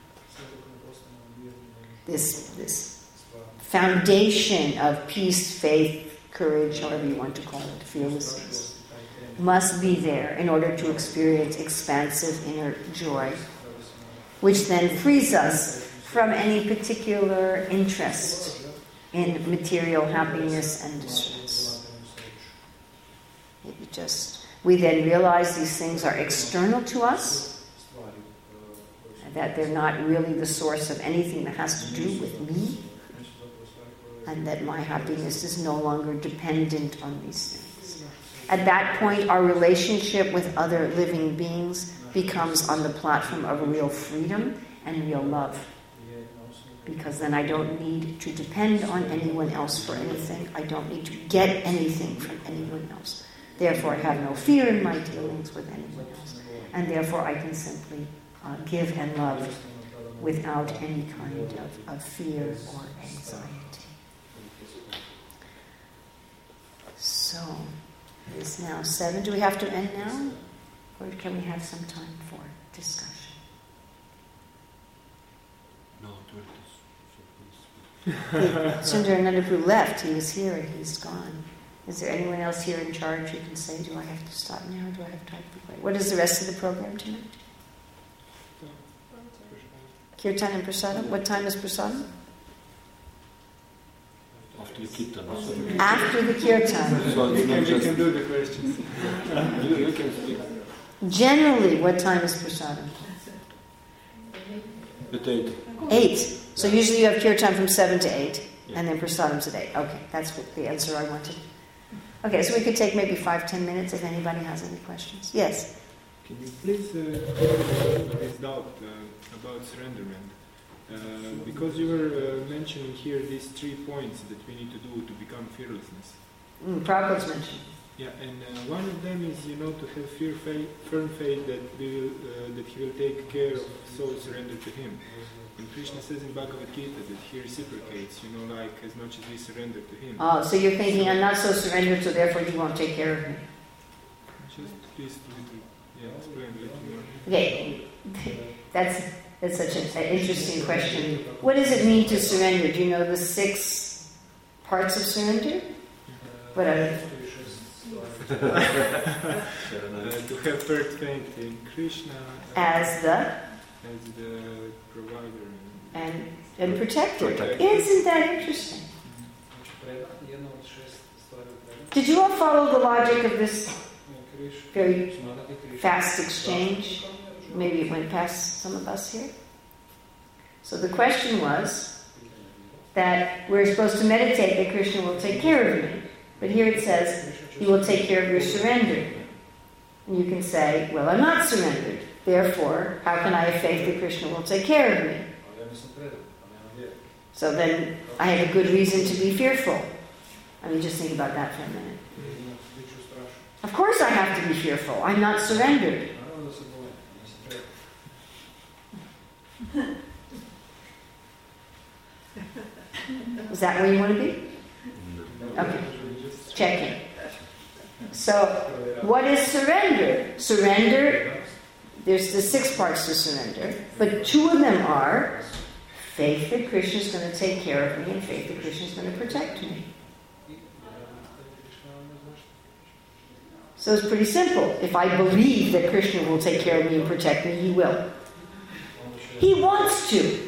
This, this foundation of peace, faith, courage, however you want to call it, fearlessness, must be there in order to experience expansive inner joy, which then frees us from any particular interest in material happiness and distress. It just, we then realize these things are external to us, that they're not really the source of anything that has to do with me, and that my happiness is no longer dependent on these things. At that point, our relationship with other living beings becomes on the platform of real freedom and real love. Because then I don't need to depend on anyone else for anything. I don't need to get anything from anyone else. Therefore, I have no fear in my dealings with anyone else. And therefore, I can simply uh, give and love without any kind of, of fear or anxiety. So, it is now seven. Do we have to end now? Or can we have some time for discussion? No, do it. Sundar Nandaprabhu left. He was here and he's gone. Is there anyone else here in charge who can say, do I have to stop now or do I have time to wait? What is the rest of the program tonight? Kirtan and Prasadam. What time is Prasadam? After the Kirtan. After the Kirtan. So You it's can, not you just... can do the questions. you, you can speak. Generally, what time is Prasadam? At eight. Eight. So usually you have Kirtan from seven to eight, and then Prasadam's at eight. Okay, that's what the answer I wanted. Okay, so we could take maybe five, ten minutes if anybody has any questions. Yes? Can you please uh, this doubt uh, about surrenderment? Uh, because you were uh, mentioning here these three points that we need to do to become fearlessness. Mm, Prabhupada's mentioned. Yeah, and uh, one of them is, you know, to have fear, faith, firm faith that we will, uh, that he will take care of souls surrendered to him. And Krishna says in Bhagavad Gita that he reciprocates, you know, like as much as we surrender to him. Oh, so you're thinking, I'm not so surrendered, so therefore you won't take care of me. Just please, little, yeah, explain a little more. Okay, that's, that's such an, an interesting question. What does it mean to surrender? Do you know the six parts of surrender? What are they? uh, to have first faith in Krishna As the as the provider and and protector. Protector. Isn't that interesting? Did you all follow the logic of this very fast exchange? Maybe it went past some of us here. So the question was that we're supposed to meditate that Krishna will take care of me. But here it says, he will take care of your surrender. And you can say, well, I'm not surrendered. Therefore, how can I have faith that Krishna will take care of me? So then I have a good reason to be fearful. I mean, just think about that for a minute. Of course I have to be fearful. I'm not surrendered. Is that where you want to be? Okay. Checking. So, what is surrender? Surrender, there's the six parts to surrender, but two of them are faith that Krishna is going to take care of me and faith that Krishna is going to protect me. So it's pretty simple. If I believe that Krishna will take care of me and protect me, he will. He wants to.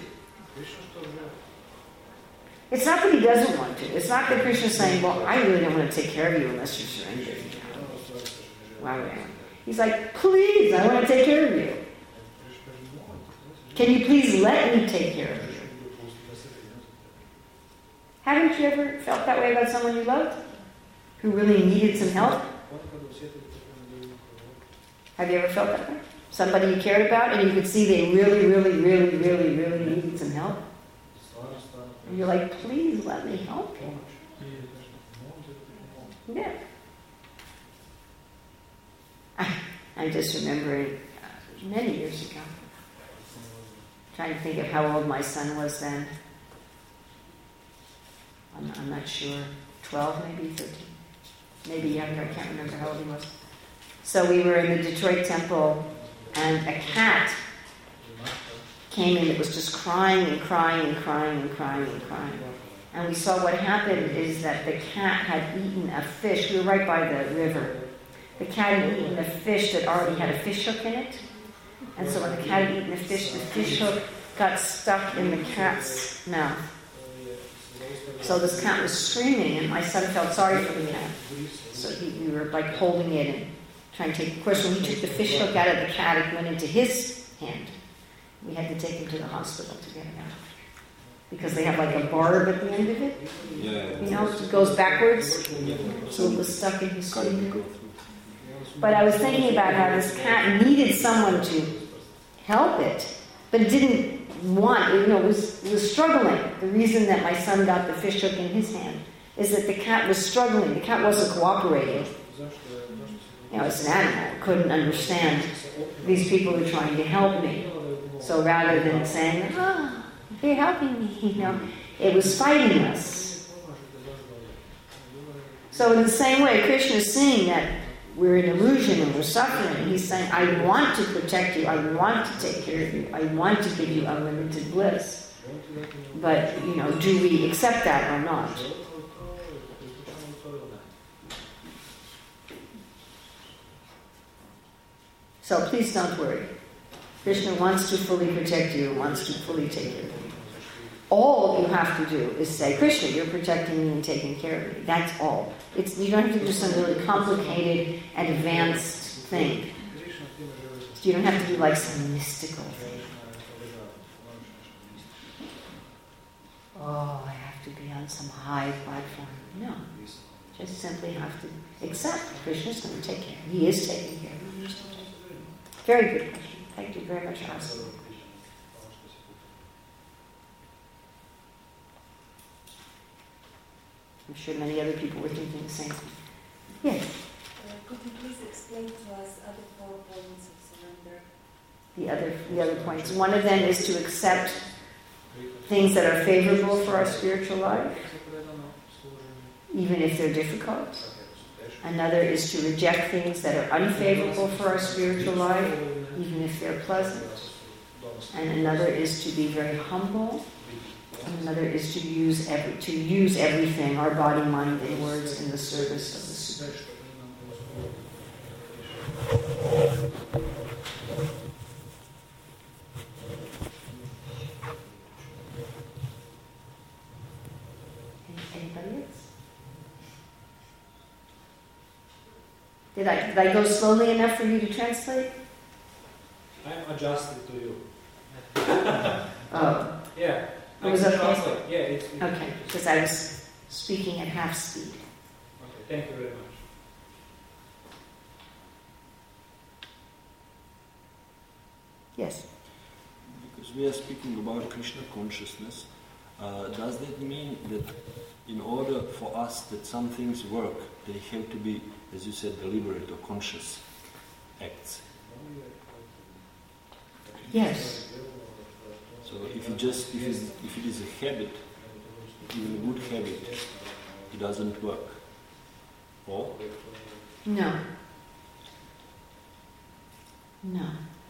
It's not that he doesn't want to. It's not that Krishna is saying, well, I really don't want to take care of you unless you surrender. Why would I? He's like, please, I want to take care of you. Can you please let me take care of you? Haven't you ever felt that way about someone you loved? Who really needed some help? Have you ever felt that way? Somebody you cared about and you could see they really, really, really, really, really needed some help? And you're like, please let me help you. Yeah. I, I'm just remembering uh, many years ago, trying to think of how old my son was then. I'm, I'm not sure. twelve, maybe thirteen. Maybe younger, I can't remember how old he was. So we were in the Detroit temple, and a cat came in that was just crying and crying and crying and crying and crying. And we saw what happened is that the cat had eaten a fish. We were right by the river. The cat had eaten a fish that already had a fish hook in it. And so when the cat had eaten the fish, the fish hook got stuck in the cat's mouth. So this cat was screaming, and my son felt sorry for the cat. So he, we were like holding it and trying to take. Of course, when he took the fish hook out of the cat, it went into his hand. We had to take him to the hospital to get it out. because they have like a barb at the end of it. Yeah. You know, it goes backwards, Yeah. so it was stuck in his Can't finger. go through. But I was thinking about how this cat needed someone to help it, but it didn't want, you know, it was, it was struggling. The reason that my son got the fish hook in his hand is that the cat was struggling. The cat wasn't cooperating. You know, it's an animal. It couldn't understand these people were trying to help me. So rather than saying, oh, you're helping me, you know, it was fighting us. So in the same way, Krishna is saying that we're an illusion and we're suffering. He's saying, I want to protect you. I want to take care of you. I want to give you unlimited bliss. But, you know, do we accept that or not? So please don't worry. Krishna wants to fully protect you, wants to fully take care of you. All you have to do is say, Krishna, you're protecting me and taking care of me. That's all. It's, you don't have to do some really complicated, advanced thing. You don't have to do like some mystical thing. Oh, I have to be on some high platform. No. Just simply have to accept Krishna's going to take care of you. He is taking care of you. Very good question. Thank you very much for asking. I'm sure many other people were thinking the same thing. Yes? Uh, could you please explain to us other four points of surrender? The other, the other points. One of them is to accept things that are favorable for our spiritual life, even if they're difficult. Another is to reject things that are unfavorable for our spiritual life, even if they're pleasant. And another is to be very humble. And another is to use every, to use everything, our body, mind, and words, in the service of the Supreme. Anybody else? Did I did I go slowly enough for you to translate? I'm adjusted to you. Oh. Yeah. It was I can okay? translate. Yeah, it's, it's Okay, because I was speaking at half speed. Okay, thank you very much. Yes. Because we are speaking about Krishna consciousness, uh, does that mean that in order for us that some things work, they have to be, as you said, deliberate or conscious acts? Yes. So if you just if it, if it is a habit, even a good habit, it doesn't work. Or? No. No.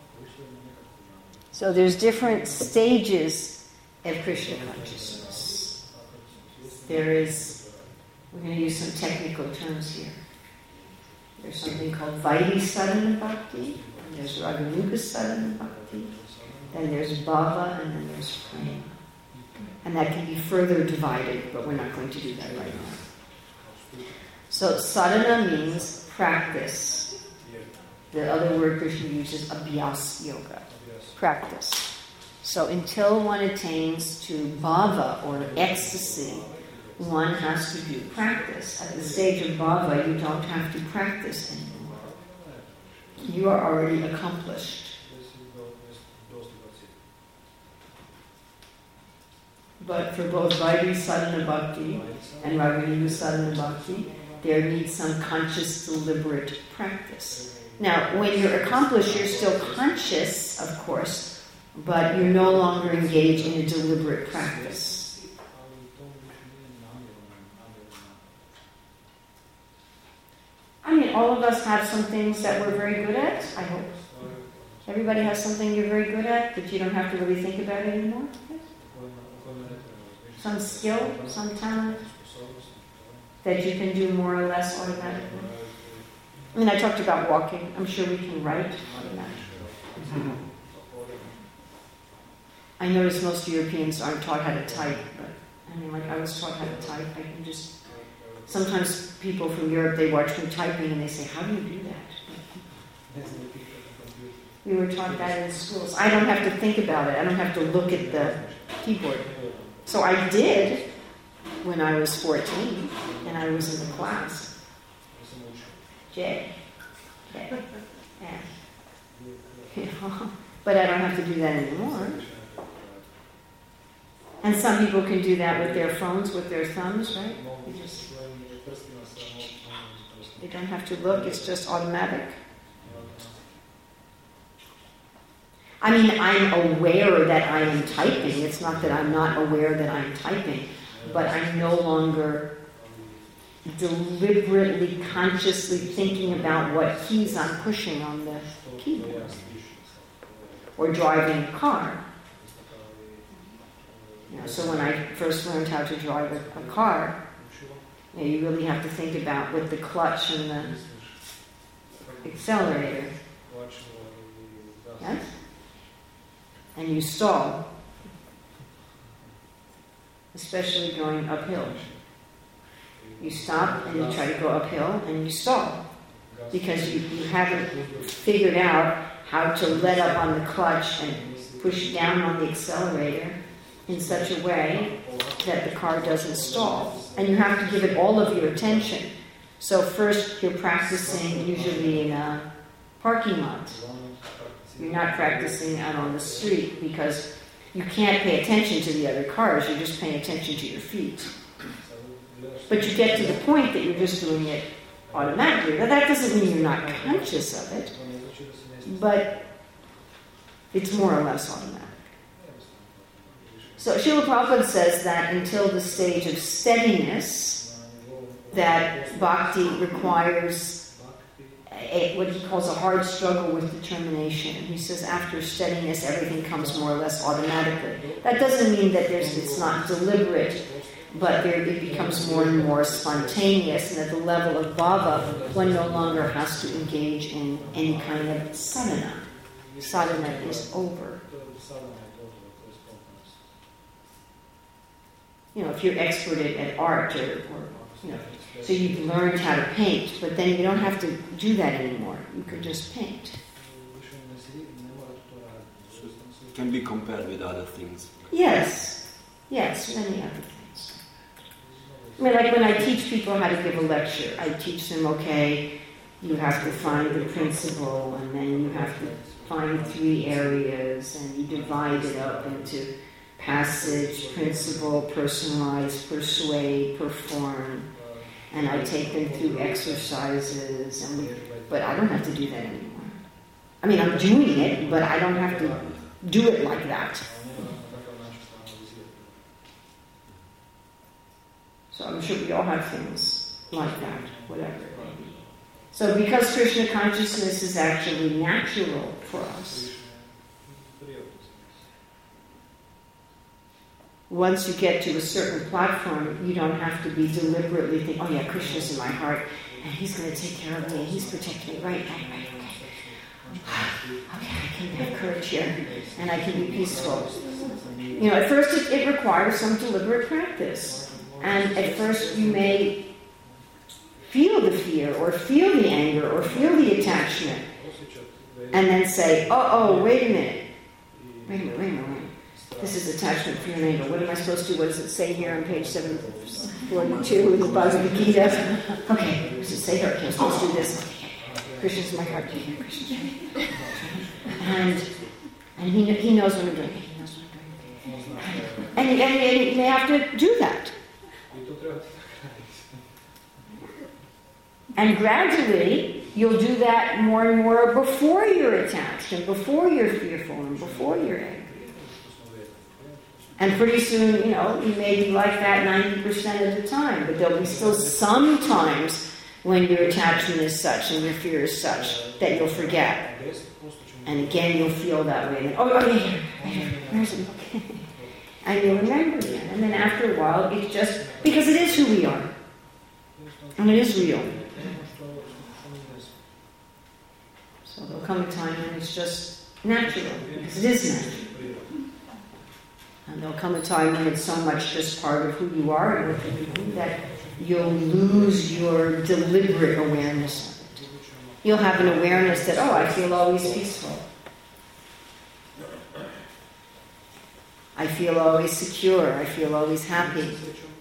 So there's different stages of Krishna consciousness. There is, we're going to use some technical terms here. There's something called Vaidhi Sadhana Bhakti, and there's Raganuga Sadhana Bhakti, then there's Bhava, and then there's Prema. And that can be further divided, but we're not going to do that right now. So sadhana means practice. The other word Krishna uses, abhyas yoga, practice. So until one attains to bhava, or ecstasy, one has to do practice. At the stage of bhava, you don't have to practice anymore. You are already accomplished. But for both Vaidhi Sadhana Bhakti and Raganuga Sadhana Bhakti, there needs some conscious, deliberate practice. Now, when you're accomplished, you're still conscious, of course, but you're no longer engaged in a deliberate practice. I mean, all of us have some things that we're very good at, I hope. Everybody has something you're very good at that you don't have to really think about anymore. Some skill, some talent that you can do more or less automatically. I mean, I talked about walking. I'm sure we can write automatically. I notice most Europeans aren't taught how to type, but I mean, like I was taught how to type. I can just, sometimes people from Europe, they watch me typing and they say, how do you do that? We were taught that in schools. I don't have to think about it. I don't have to look at the keyboard. So I did when I was fourteen and I was in the class. J. J. F. You know, but I don't have to do that anymore. And some people can do that with their phones, with their thumbs, right? You just, they don't have to look, it's just automatic. I mean, I'm aware that I am typing. It's not that I'm not aware that I'm typing, but I'm no longer deliberately, consciously thinking about what keys I'm pushing on the keyboard. Or driving a car. You know, so when I first learned how to drive a, a car, you know, you really have to think about with the clutch and the accelerator. Yes? And you stall. Especially going uphill. You stop and you try to go uphill and you stall. Because you, you haven't figured out how to let up on the clutch and push down on the accelerator in such a way that the car doesn't stall. And you have to give it all of your attention. So first you're practicing usually in a parking lot. You're not practicing out on the street because you can't pay attention to the other cars, you're just paying attention to your feet. But you get to the point that you're just doing it automatically. Now that doesn't mean you're not conscious of it, but it's more or less automatic. So Srila Prabhupada says that until the stage of steadiness, that bhakti requires a, what he calls a hard struggle with determination. He says after steadiness, everything comes more or less automatically. That doesn't mean that there's, it's not deliberate, but there, it becomes more and more spontaneous, and at the level of bhava, one no longer has to engage in any kind of sadhana. Sadhana is over. You know, if you're expert at, at art, or, or, you know, so you've learned how to paint, but then you don't have to do that anymore. You can just paint. So it can be compared with other things. Yes. Yes, many other things. I mean, like when I teach people how to give a lecture, I teach them, okay, you have to find the principle, and then you have to find three areas, and you divide it up into passage, principle, personalize, persuade, perform. And I take them through exercises, and we, but I don't have to do that anymore. I mean, I'm doing it, but I don't have to do it like that. So I'm sure we all have things like that, whatever it may be. So because Krishna consciousness is actually natural for us, once you get to a certain platform, you don't have to be deliberately thinking, oh yeah, Krishna's in my heart, and he's going to take care of me, and he's protecting me, right, right, right, okay. Okay, I can have courage here, and I can be peaceful. You know, at first it, it requires some deliberate practice. And at first you may feel the fear, or feel the anger, or feel the attachment, and then say, oh, oh, wait a minute, wait a minute, wait a minute, wait a minute. This is attachment, fear, and anger. What am I supposed to do? What does it say here on page seven forty-two in the Bhagavad Gita? Okay, what does it say here? Okay, I'm supposed to do this. Krishna's in my heart. Krishna's and and he he knows what I'm doing. He knows what I'm doing. And, and, and you may have to do that. And gradually, you'll do that more and more before you're attached, and before you're fearful, and before you're angry. And pretty soon, you know, you may be like that ninety percent of the time, but there'll be still some times when your attachment is such and your fear is such that you'll forget. And again, you'll feel that way. And, oh, oh, yeah, yeah, where's it? And you'll remember again. And then after a while, it's just, because it is who we are. And it is real. So there'll come a time when it's just natural, because it is natural. And there'll come a time when it's so much just part of who you are and what you do that you'll lose your deliberate awareness of it. You'll have an awareness that, oh, I feel always peaceful. I feel always secure. I feel always happy.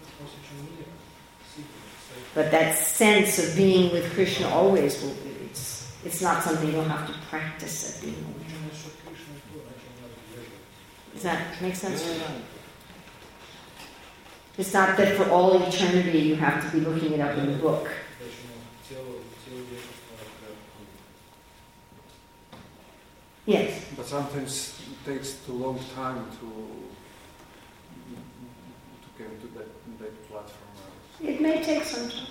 But that sense of being with Krishna always will be. It's, it's not something you'll have to practice at being aware. Does that make sense? It's not that for all eternity you have to be looking it up in the book. Yes. But sometimes it takes too long time to to get to that, that platform. It may take some time.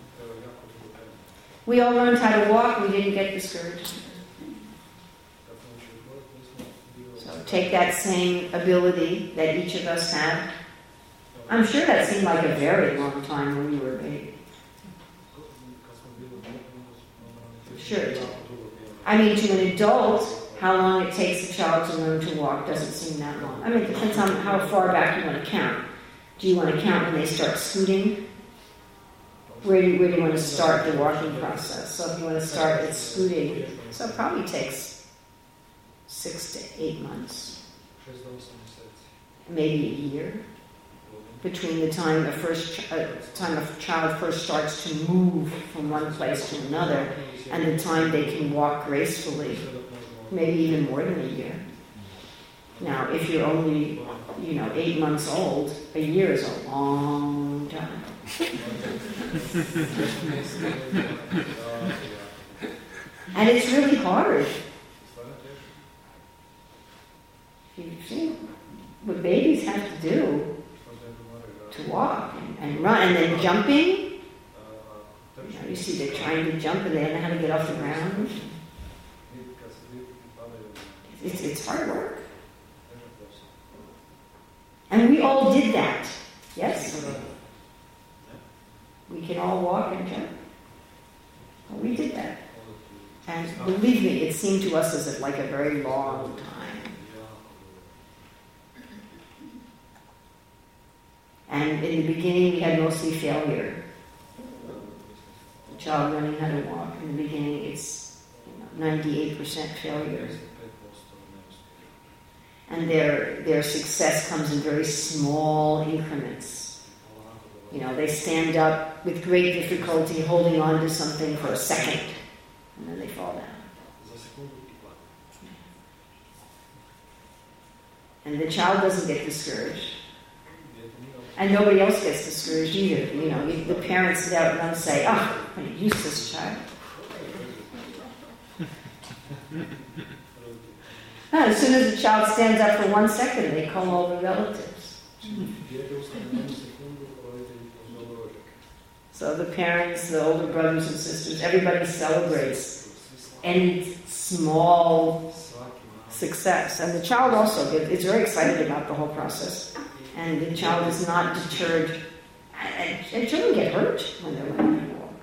We all learned how to walk, we didn't get discouraged. So take that same ability that each of us had. I'm sure that seemed like a very long time when you were a baby. Sure. I mean, to an adult, how long it takes a child to learn to walk doesn't seem that long. I mean, it depends on how far back you want to count. Do you want to count when they start scooting? Where do, you, where do you want to start the walking process? So if you want to start at scooting, so it probably takes six to eight months, maybe a year, between the time a first uh, time a child first starts to move from one place to another and the time they can walk gracefully, maybe even more than a year. Now, if you're only, you know, eight months old, a year is a long time. And it's really hard. You see what babies have to do to walk and, and run, and then jumping. You know, you see they're trying to jump and they don't know how to get off the ground. It's, it's hard work. And we all did that. Yes? We can all walk and jump. Well, we did that. And believe me, it seemed to us as if like a very long time. And in the beginning, we had mostly failure. The child learning how to walk. In the beginning, it's you know, ninety-eight percent failure. And their their success comes in very small increments. You know, they stand up with great difficulty, holding on to something for a second, and then they fall down. And the child doesn't get discouraged. And nobody else gets discouraged either. You know, the parents sit out and don't say, "Ah, oh, what a useless child." No, as soon as the child stands up for one second, they call all the relatives. So the parents, the older brothers and sisters, everybody celebrates any small success. And the child also gets, is very excited about the whole process. And the child is not deterred. And, and children get hurt when they're learning to walk.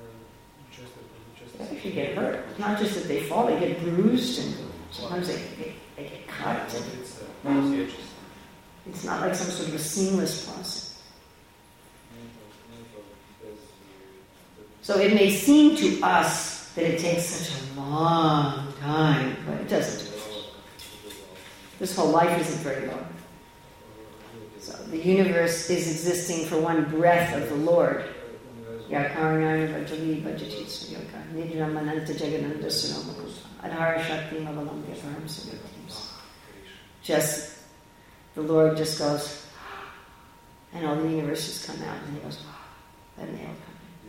They actually get hurt. It's not just that they fall, they get bruised and sometimes they, they, they get cut. And it's not like some sort of a seamless process. So it may seem to us that it takes such a long time, but it doesn't. This whole life isn't very long. So the universe is existing for one breath of the Lord. Just, the Lord just goes, and all the universe just come out, and he goes, and they all come.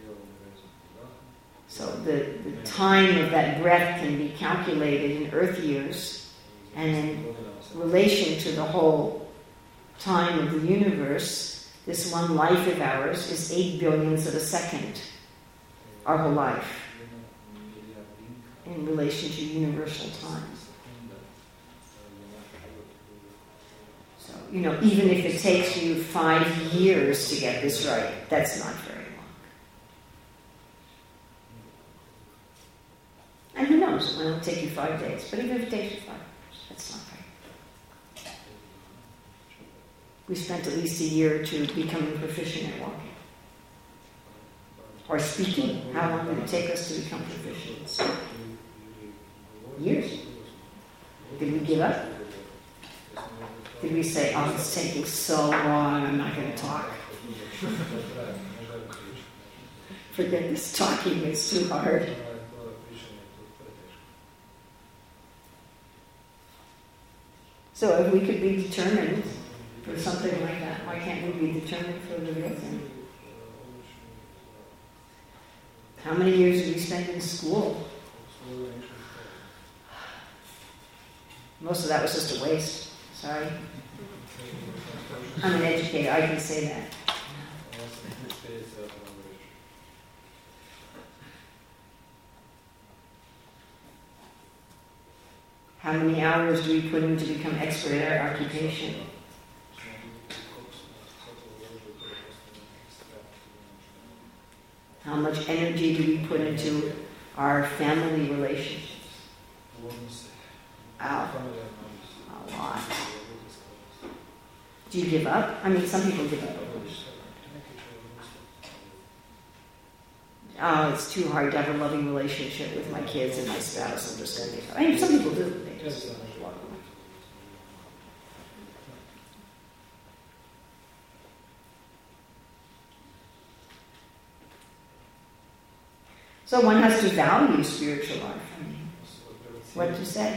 So the, the time of that breath can be calculated in Earth years, and in relation to the whole time of the universe, this one life of ours is eight billionths of a second, our whole life, in relation to universal time. So, you know, even if it takes you five years to get this right, that's not very long. And who knows, when it'll take you five days. But even if it takes you five years, that's not very. We spent at least a year or two becoming proficient at walking. Or speaking. How long did it take us to become proficient? Years. Did we give up? Did we say, oh, it's taking so long, I'm not going to talk? Forget this talking, it's too hard. So if we could be determined for something like that, why can't we be determined for the real thing? How many years did we spend in school? Most of that was just a waste. Sorry. I'm an educator, I can say that. How many hours do we put in to become expert at our occupation? How much energy do we put into our family relationships? Ow. A lot. Do you give up? I mean, some people give up. Oh, it's too hard to have a loving relationship with my kids and my spouse. I'm just going to give up. I mean, some people do. They just walk away. So one has to value spiritual life. I mean, what to say?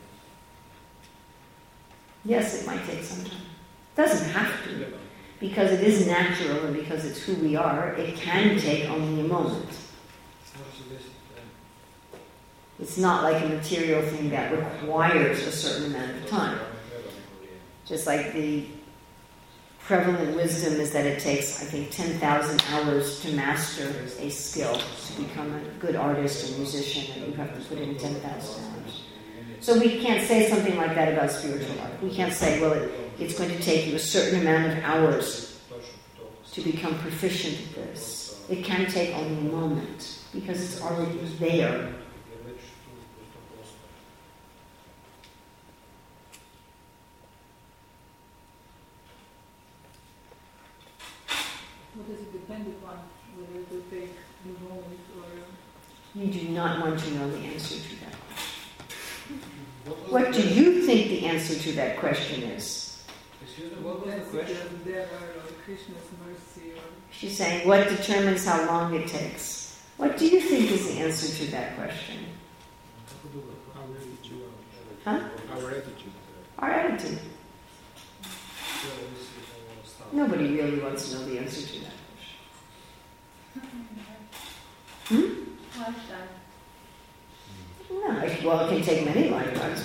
Yes, it might take some time. It doesn't have to. Because it is natural and because it's who we are, it can take only a moment. It's not like a material thing that requires a certain amount of time. Just like the prevalent wisdom is that it takes, I think, ten thousand hours to master a skill, to become a good artist or musician, and you have to put in ten thousand hours. So we can't say something like that about spiritual life. We can't say, well, it, it's going to take you a certain amount of hours to become proficient at this. It can take only a moment, because it's already there. What does it depend upon, whether it will take the moment or... You do not want to know the answer to that question. What do you think the answer to that question is? What was the question? There or Krishna's mercy or... She's saying, what determines how long it takes? What do you think is the answer to that question? Huh? Our attitude. Our attitude. Nobody really wants to know the answer to that question. Hmm? Lifetime. No, it, well, it can take many lifetimes.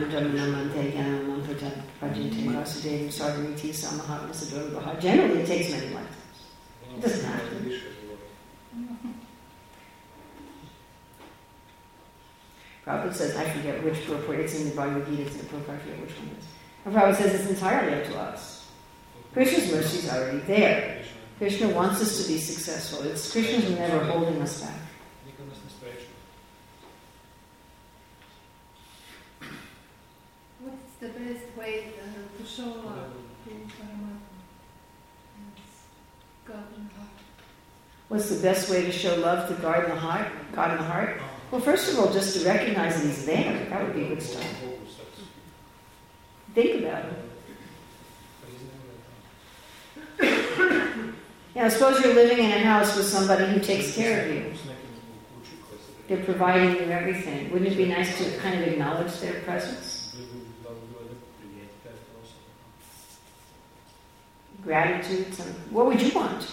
Generally, it takes many lifetimes. It doesn't have to. Prabhupada says, I forget which purport, it's in the Bhagavad Gita, it's in the purport, I forget which one it is. And Prabhupada says it's entirely up to us. Krishna's mercy is already there. Krishna wants us to be successful. It's Krishna's never holding us back. What's the best way uh, to show love to Paramatma? God in the heart. What's the best way to show love to God in the heart? God in the heart? Well, first of all, just to recognize that He's there. That would be a good start. Think about it. Now, suppose you're living in a house with somebody who takes care of you. They're providing you everything. Wouldn't it be nice to kind of acknowledge their presence? Gratitude. Some, what would you want?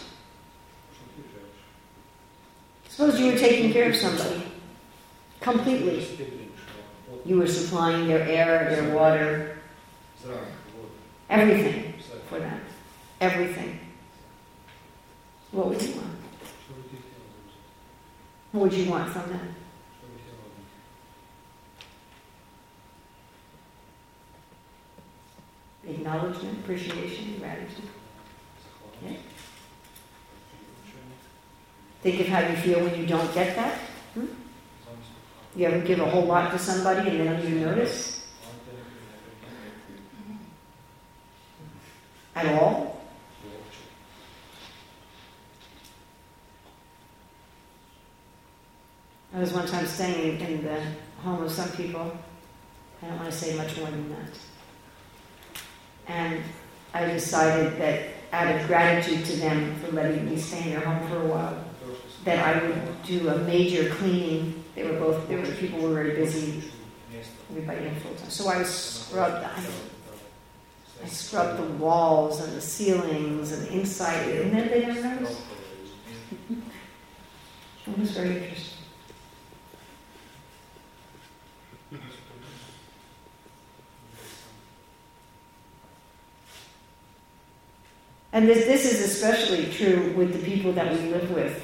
Suppose you were taking care of somebody completely. You were supplying their air, their water, everything for them. Everything. What would you want? What would you want from them? Acknowledgement, appreciation, gratitude. Yeah. Think of how you feel when you don't get that. Hmm? You ever give a whole lot to somebody and they don't even notice? At all? I was one time staying in the home of some people. I don't want to say much more than that. And I decided that out of gratitude to them for letting me stay in their home for a while, that I would do a major cleaning. They were both, there were people who were very busy, everybody had full time. So I scrubbed, I, I scrubbed the walls and the ceilings and the inside, and then they never noticed. It was very interesting. And this, this is especially true with the people that we live with.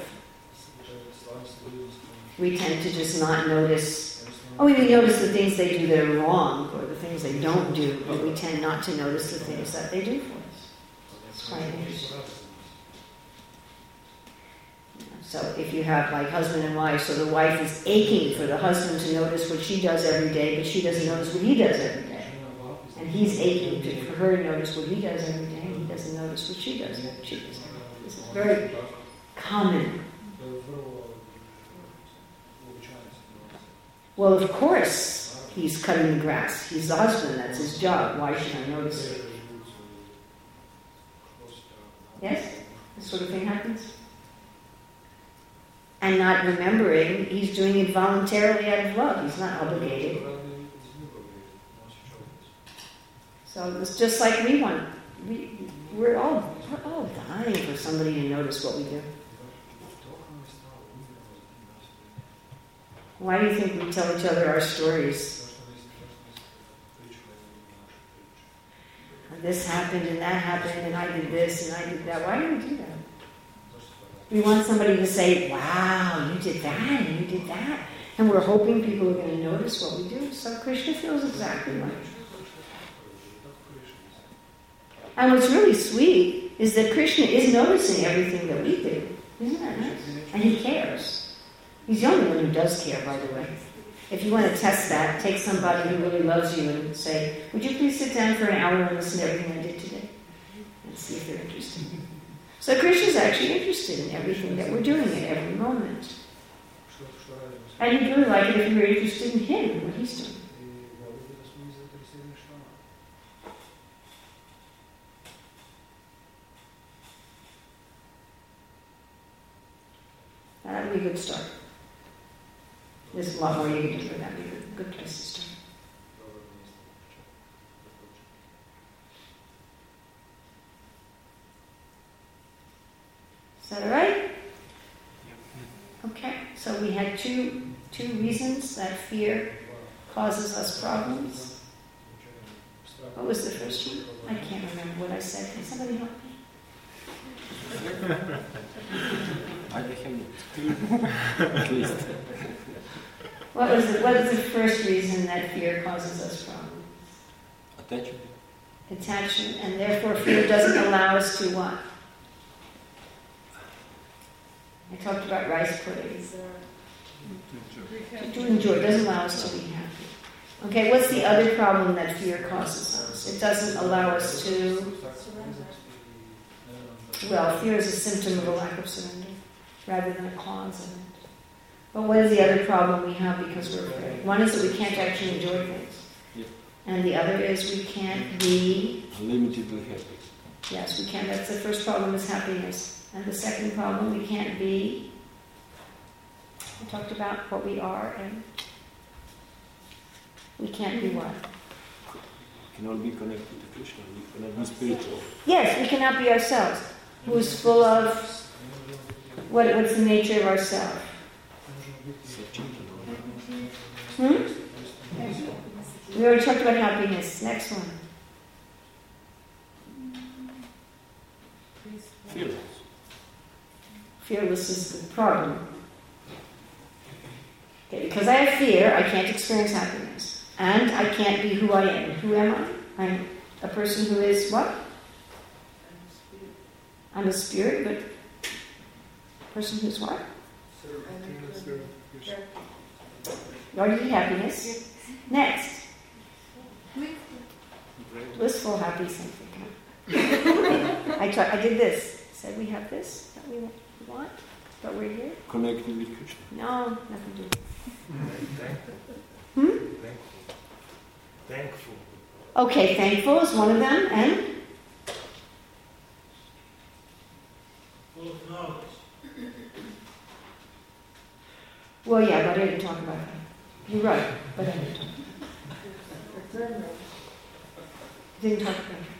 We tend to just not notice. Oh, we notice the things they do that are wrong, or the things they don't do, but we tend not to notice the things that they do for us. It's quite interesting. So if you have like husband and wife, so the wife is aching for the husband to notice what she does every day, but she doesn't notice what he does every day. And he's aching to, for her to notice what he does every day, and he doesn't notice what she does every day. This is very common. Well, of course, he's cutting the grass. He's the husband. That's his job. Why should I notice it? Yes? This sort of thing happens? And not remembering, he's doing it voluntarily out of love. He's not obligated. So it's just like we want. We, we're all we're all dying for somebody to notice what we do. Why do you think we tell each other our stories? This happened and that happened and I did this and I did that. Why do we do that? We want somebody to say, wow, you did that and you did that. And we're hoping people are going to notice what we do. So Krishna feels exactly like it. And what's really sweet is that Krishna is noticing everything that we do. Isn't that nice? And he cares. He's the only one who does care, by the way. If you want to test that, take somebody who really loves you and say, would you please sit down for an hour and listen to everything I did today? And see if they're interested. So Krishna's actually interested in everything that we're doing at every moment. And he'd really like it if you were interested in him and what he's doing. That would be a good start. There's a lot more you can do, but that would be a good place to start. Is that all right? Okay, so we had two two reasons that fear causes us problems. What was the first one? I can't remember what I said. Can somebody help me? I have at least. What was the, what is the first reason that fear causes us problems? Attachment. Attachment, and therefore fear doesn't allow us to what? I talked about rice pudding. To enjoy. It doesn't allow us to be happy. Okay, what's the other problem that fear causes us? It doesn't allow us to... Well, fear is a symptom of a lack of surrender, rather than a cause of it. But what is the other problem we have because we're afraid? One is that we can't actually enjoy things. Yeah. And the other is we can't be... Unlimitedly happy. Yes, we can't. That's the first problem is happiness. And the second problem, we can't be... We talked about what we are and... We can't be what? We cannot be connected to Krishna. We cannot be spiritual. Yes, we cannot be ourselves. Who is full of... What, what's the nature of ourself? Hmm? We already talked about happiness. Next one. Fearless. Fearless is the problem. Okay, because I have fear, I can't experience happiness. And I can't be who I am. Who am I? I'm a person who is what? I'm a spirit, but a person who's what? You already did happiness. Next. Blissful, happy, something. I tried, I did this. Said we have this that we want, but we're here. Connected with Krishna. No, nothing to do. Thankful. Hmm? Thankful. Thankful. Okay, thankful is one of them, and? Full of knowledge. Well, yeah, but I didn't talk about that. You're right, but I didn't talk about that. Didn't talk about that.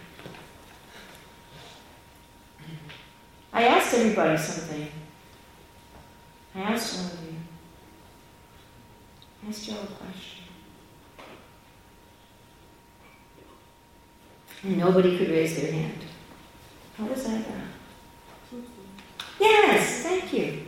I asked everybody something. I asked all of you. I asked you all a question. And nobody could raise their hand. What was that about? Yes, thank you.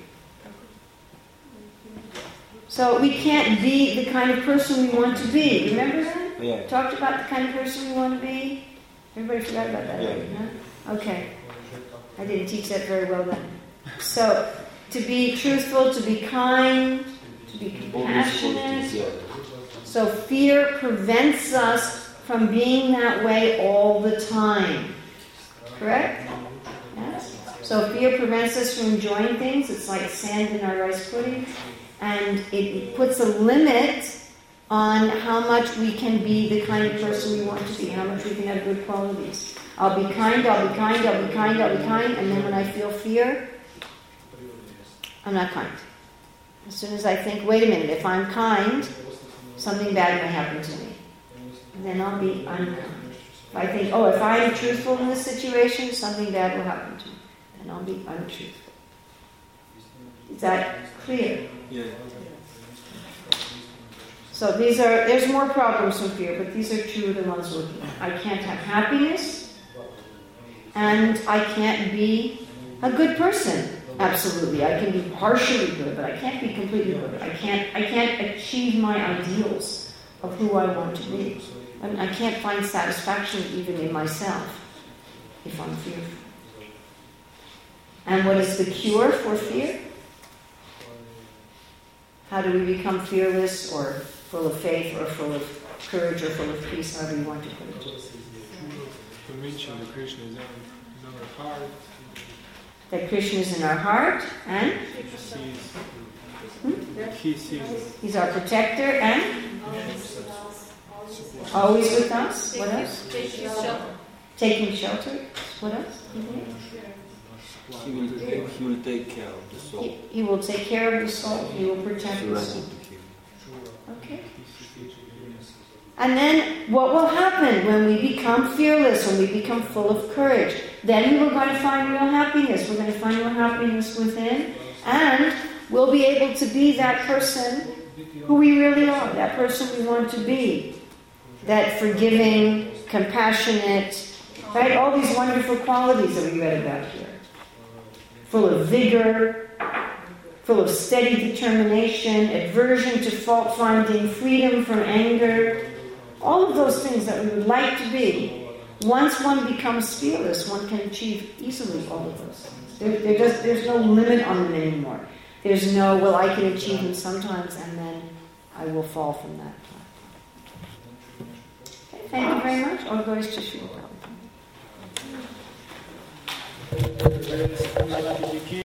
So we can't be the kind of person we want to be. Remember that? Yeah. Talked about the kind of person we want to be? Everybody forgot about that? Yeah. already, huh? Okay. I didn't teach that very well then. So, to be truthful, to be kind, to be compassionate. So fear prevents us from being that way all the time. Correct? Yes? So fear prevents us from enjoying things. It's like sand in our rice pudding. And it puts a limit on how much we can be the kind of person we want to be, how much we can have good qualities. I'll be kind, I'll be kind, I'll be kind, I'll be kind, and then when I feel fear, I'm not kind. As soon as I think, wait a minute, if I'm kind, something bad may happen to me. And then I'll be unkind. If I think, oh, if I'm truthful in this situation, something bad will happen to me. Then I'll be untruthful. Is that clear? Yeah. So these are, there's more problems from fear, but these are two of the ones looking at. I can't have happiness, and I can't be a good person. Absolutely. I can be partially good, but I can't be completely good. I can't I can't achieve my ideals of who I want to be. I mean, I can't find satisfaction even in myself if I'm fearful. And what is the cure for fear? How do we become fearless or full of faith or full of courage or full of peace, however you want to put it? To mention that Krishna is in our heart. That Krishna is in our heart, and? Hmm? He sees. He's our protector, and? Always with us. What else? Taking shelter. Taking shelter. What else? Mm-hmm. He will, he will take care of the soul. He, he will take care of the soul. He will protect the soul. Surrender to him. Okay. And then what will happen when we become fearless, when we become full of courage? Then we're going to find real happiness. We're going to find real happiness within. And we'll be able to be that person who we really are, that person we want to be. That forgiving, compassionate, right? All these wonderful qualities that we read about here. Full of vigor, full of steady determination, aversion to fault-finding, freedom from anger. All of those things that we would like to be. Once one becomes fearless, one can achieve easily all of those things. There, there just, there's no limit on them anymore. There's no, well, I can achieve them sometimes, and then I will fall from that platform. Okay, thank you very much. All glories to Srila Prabhupada.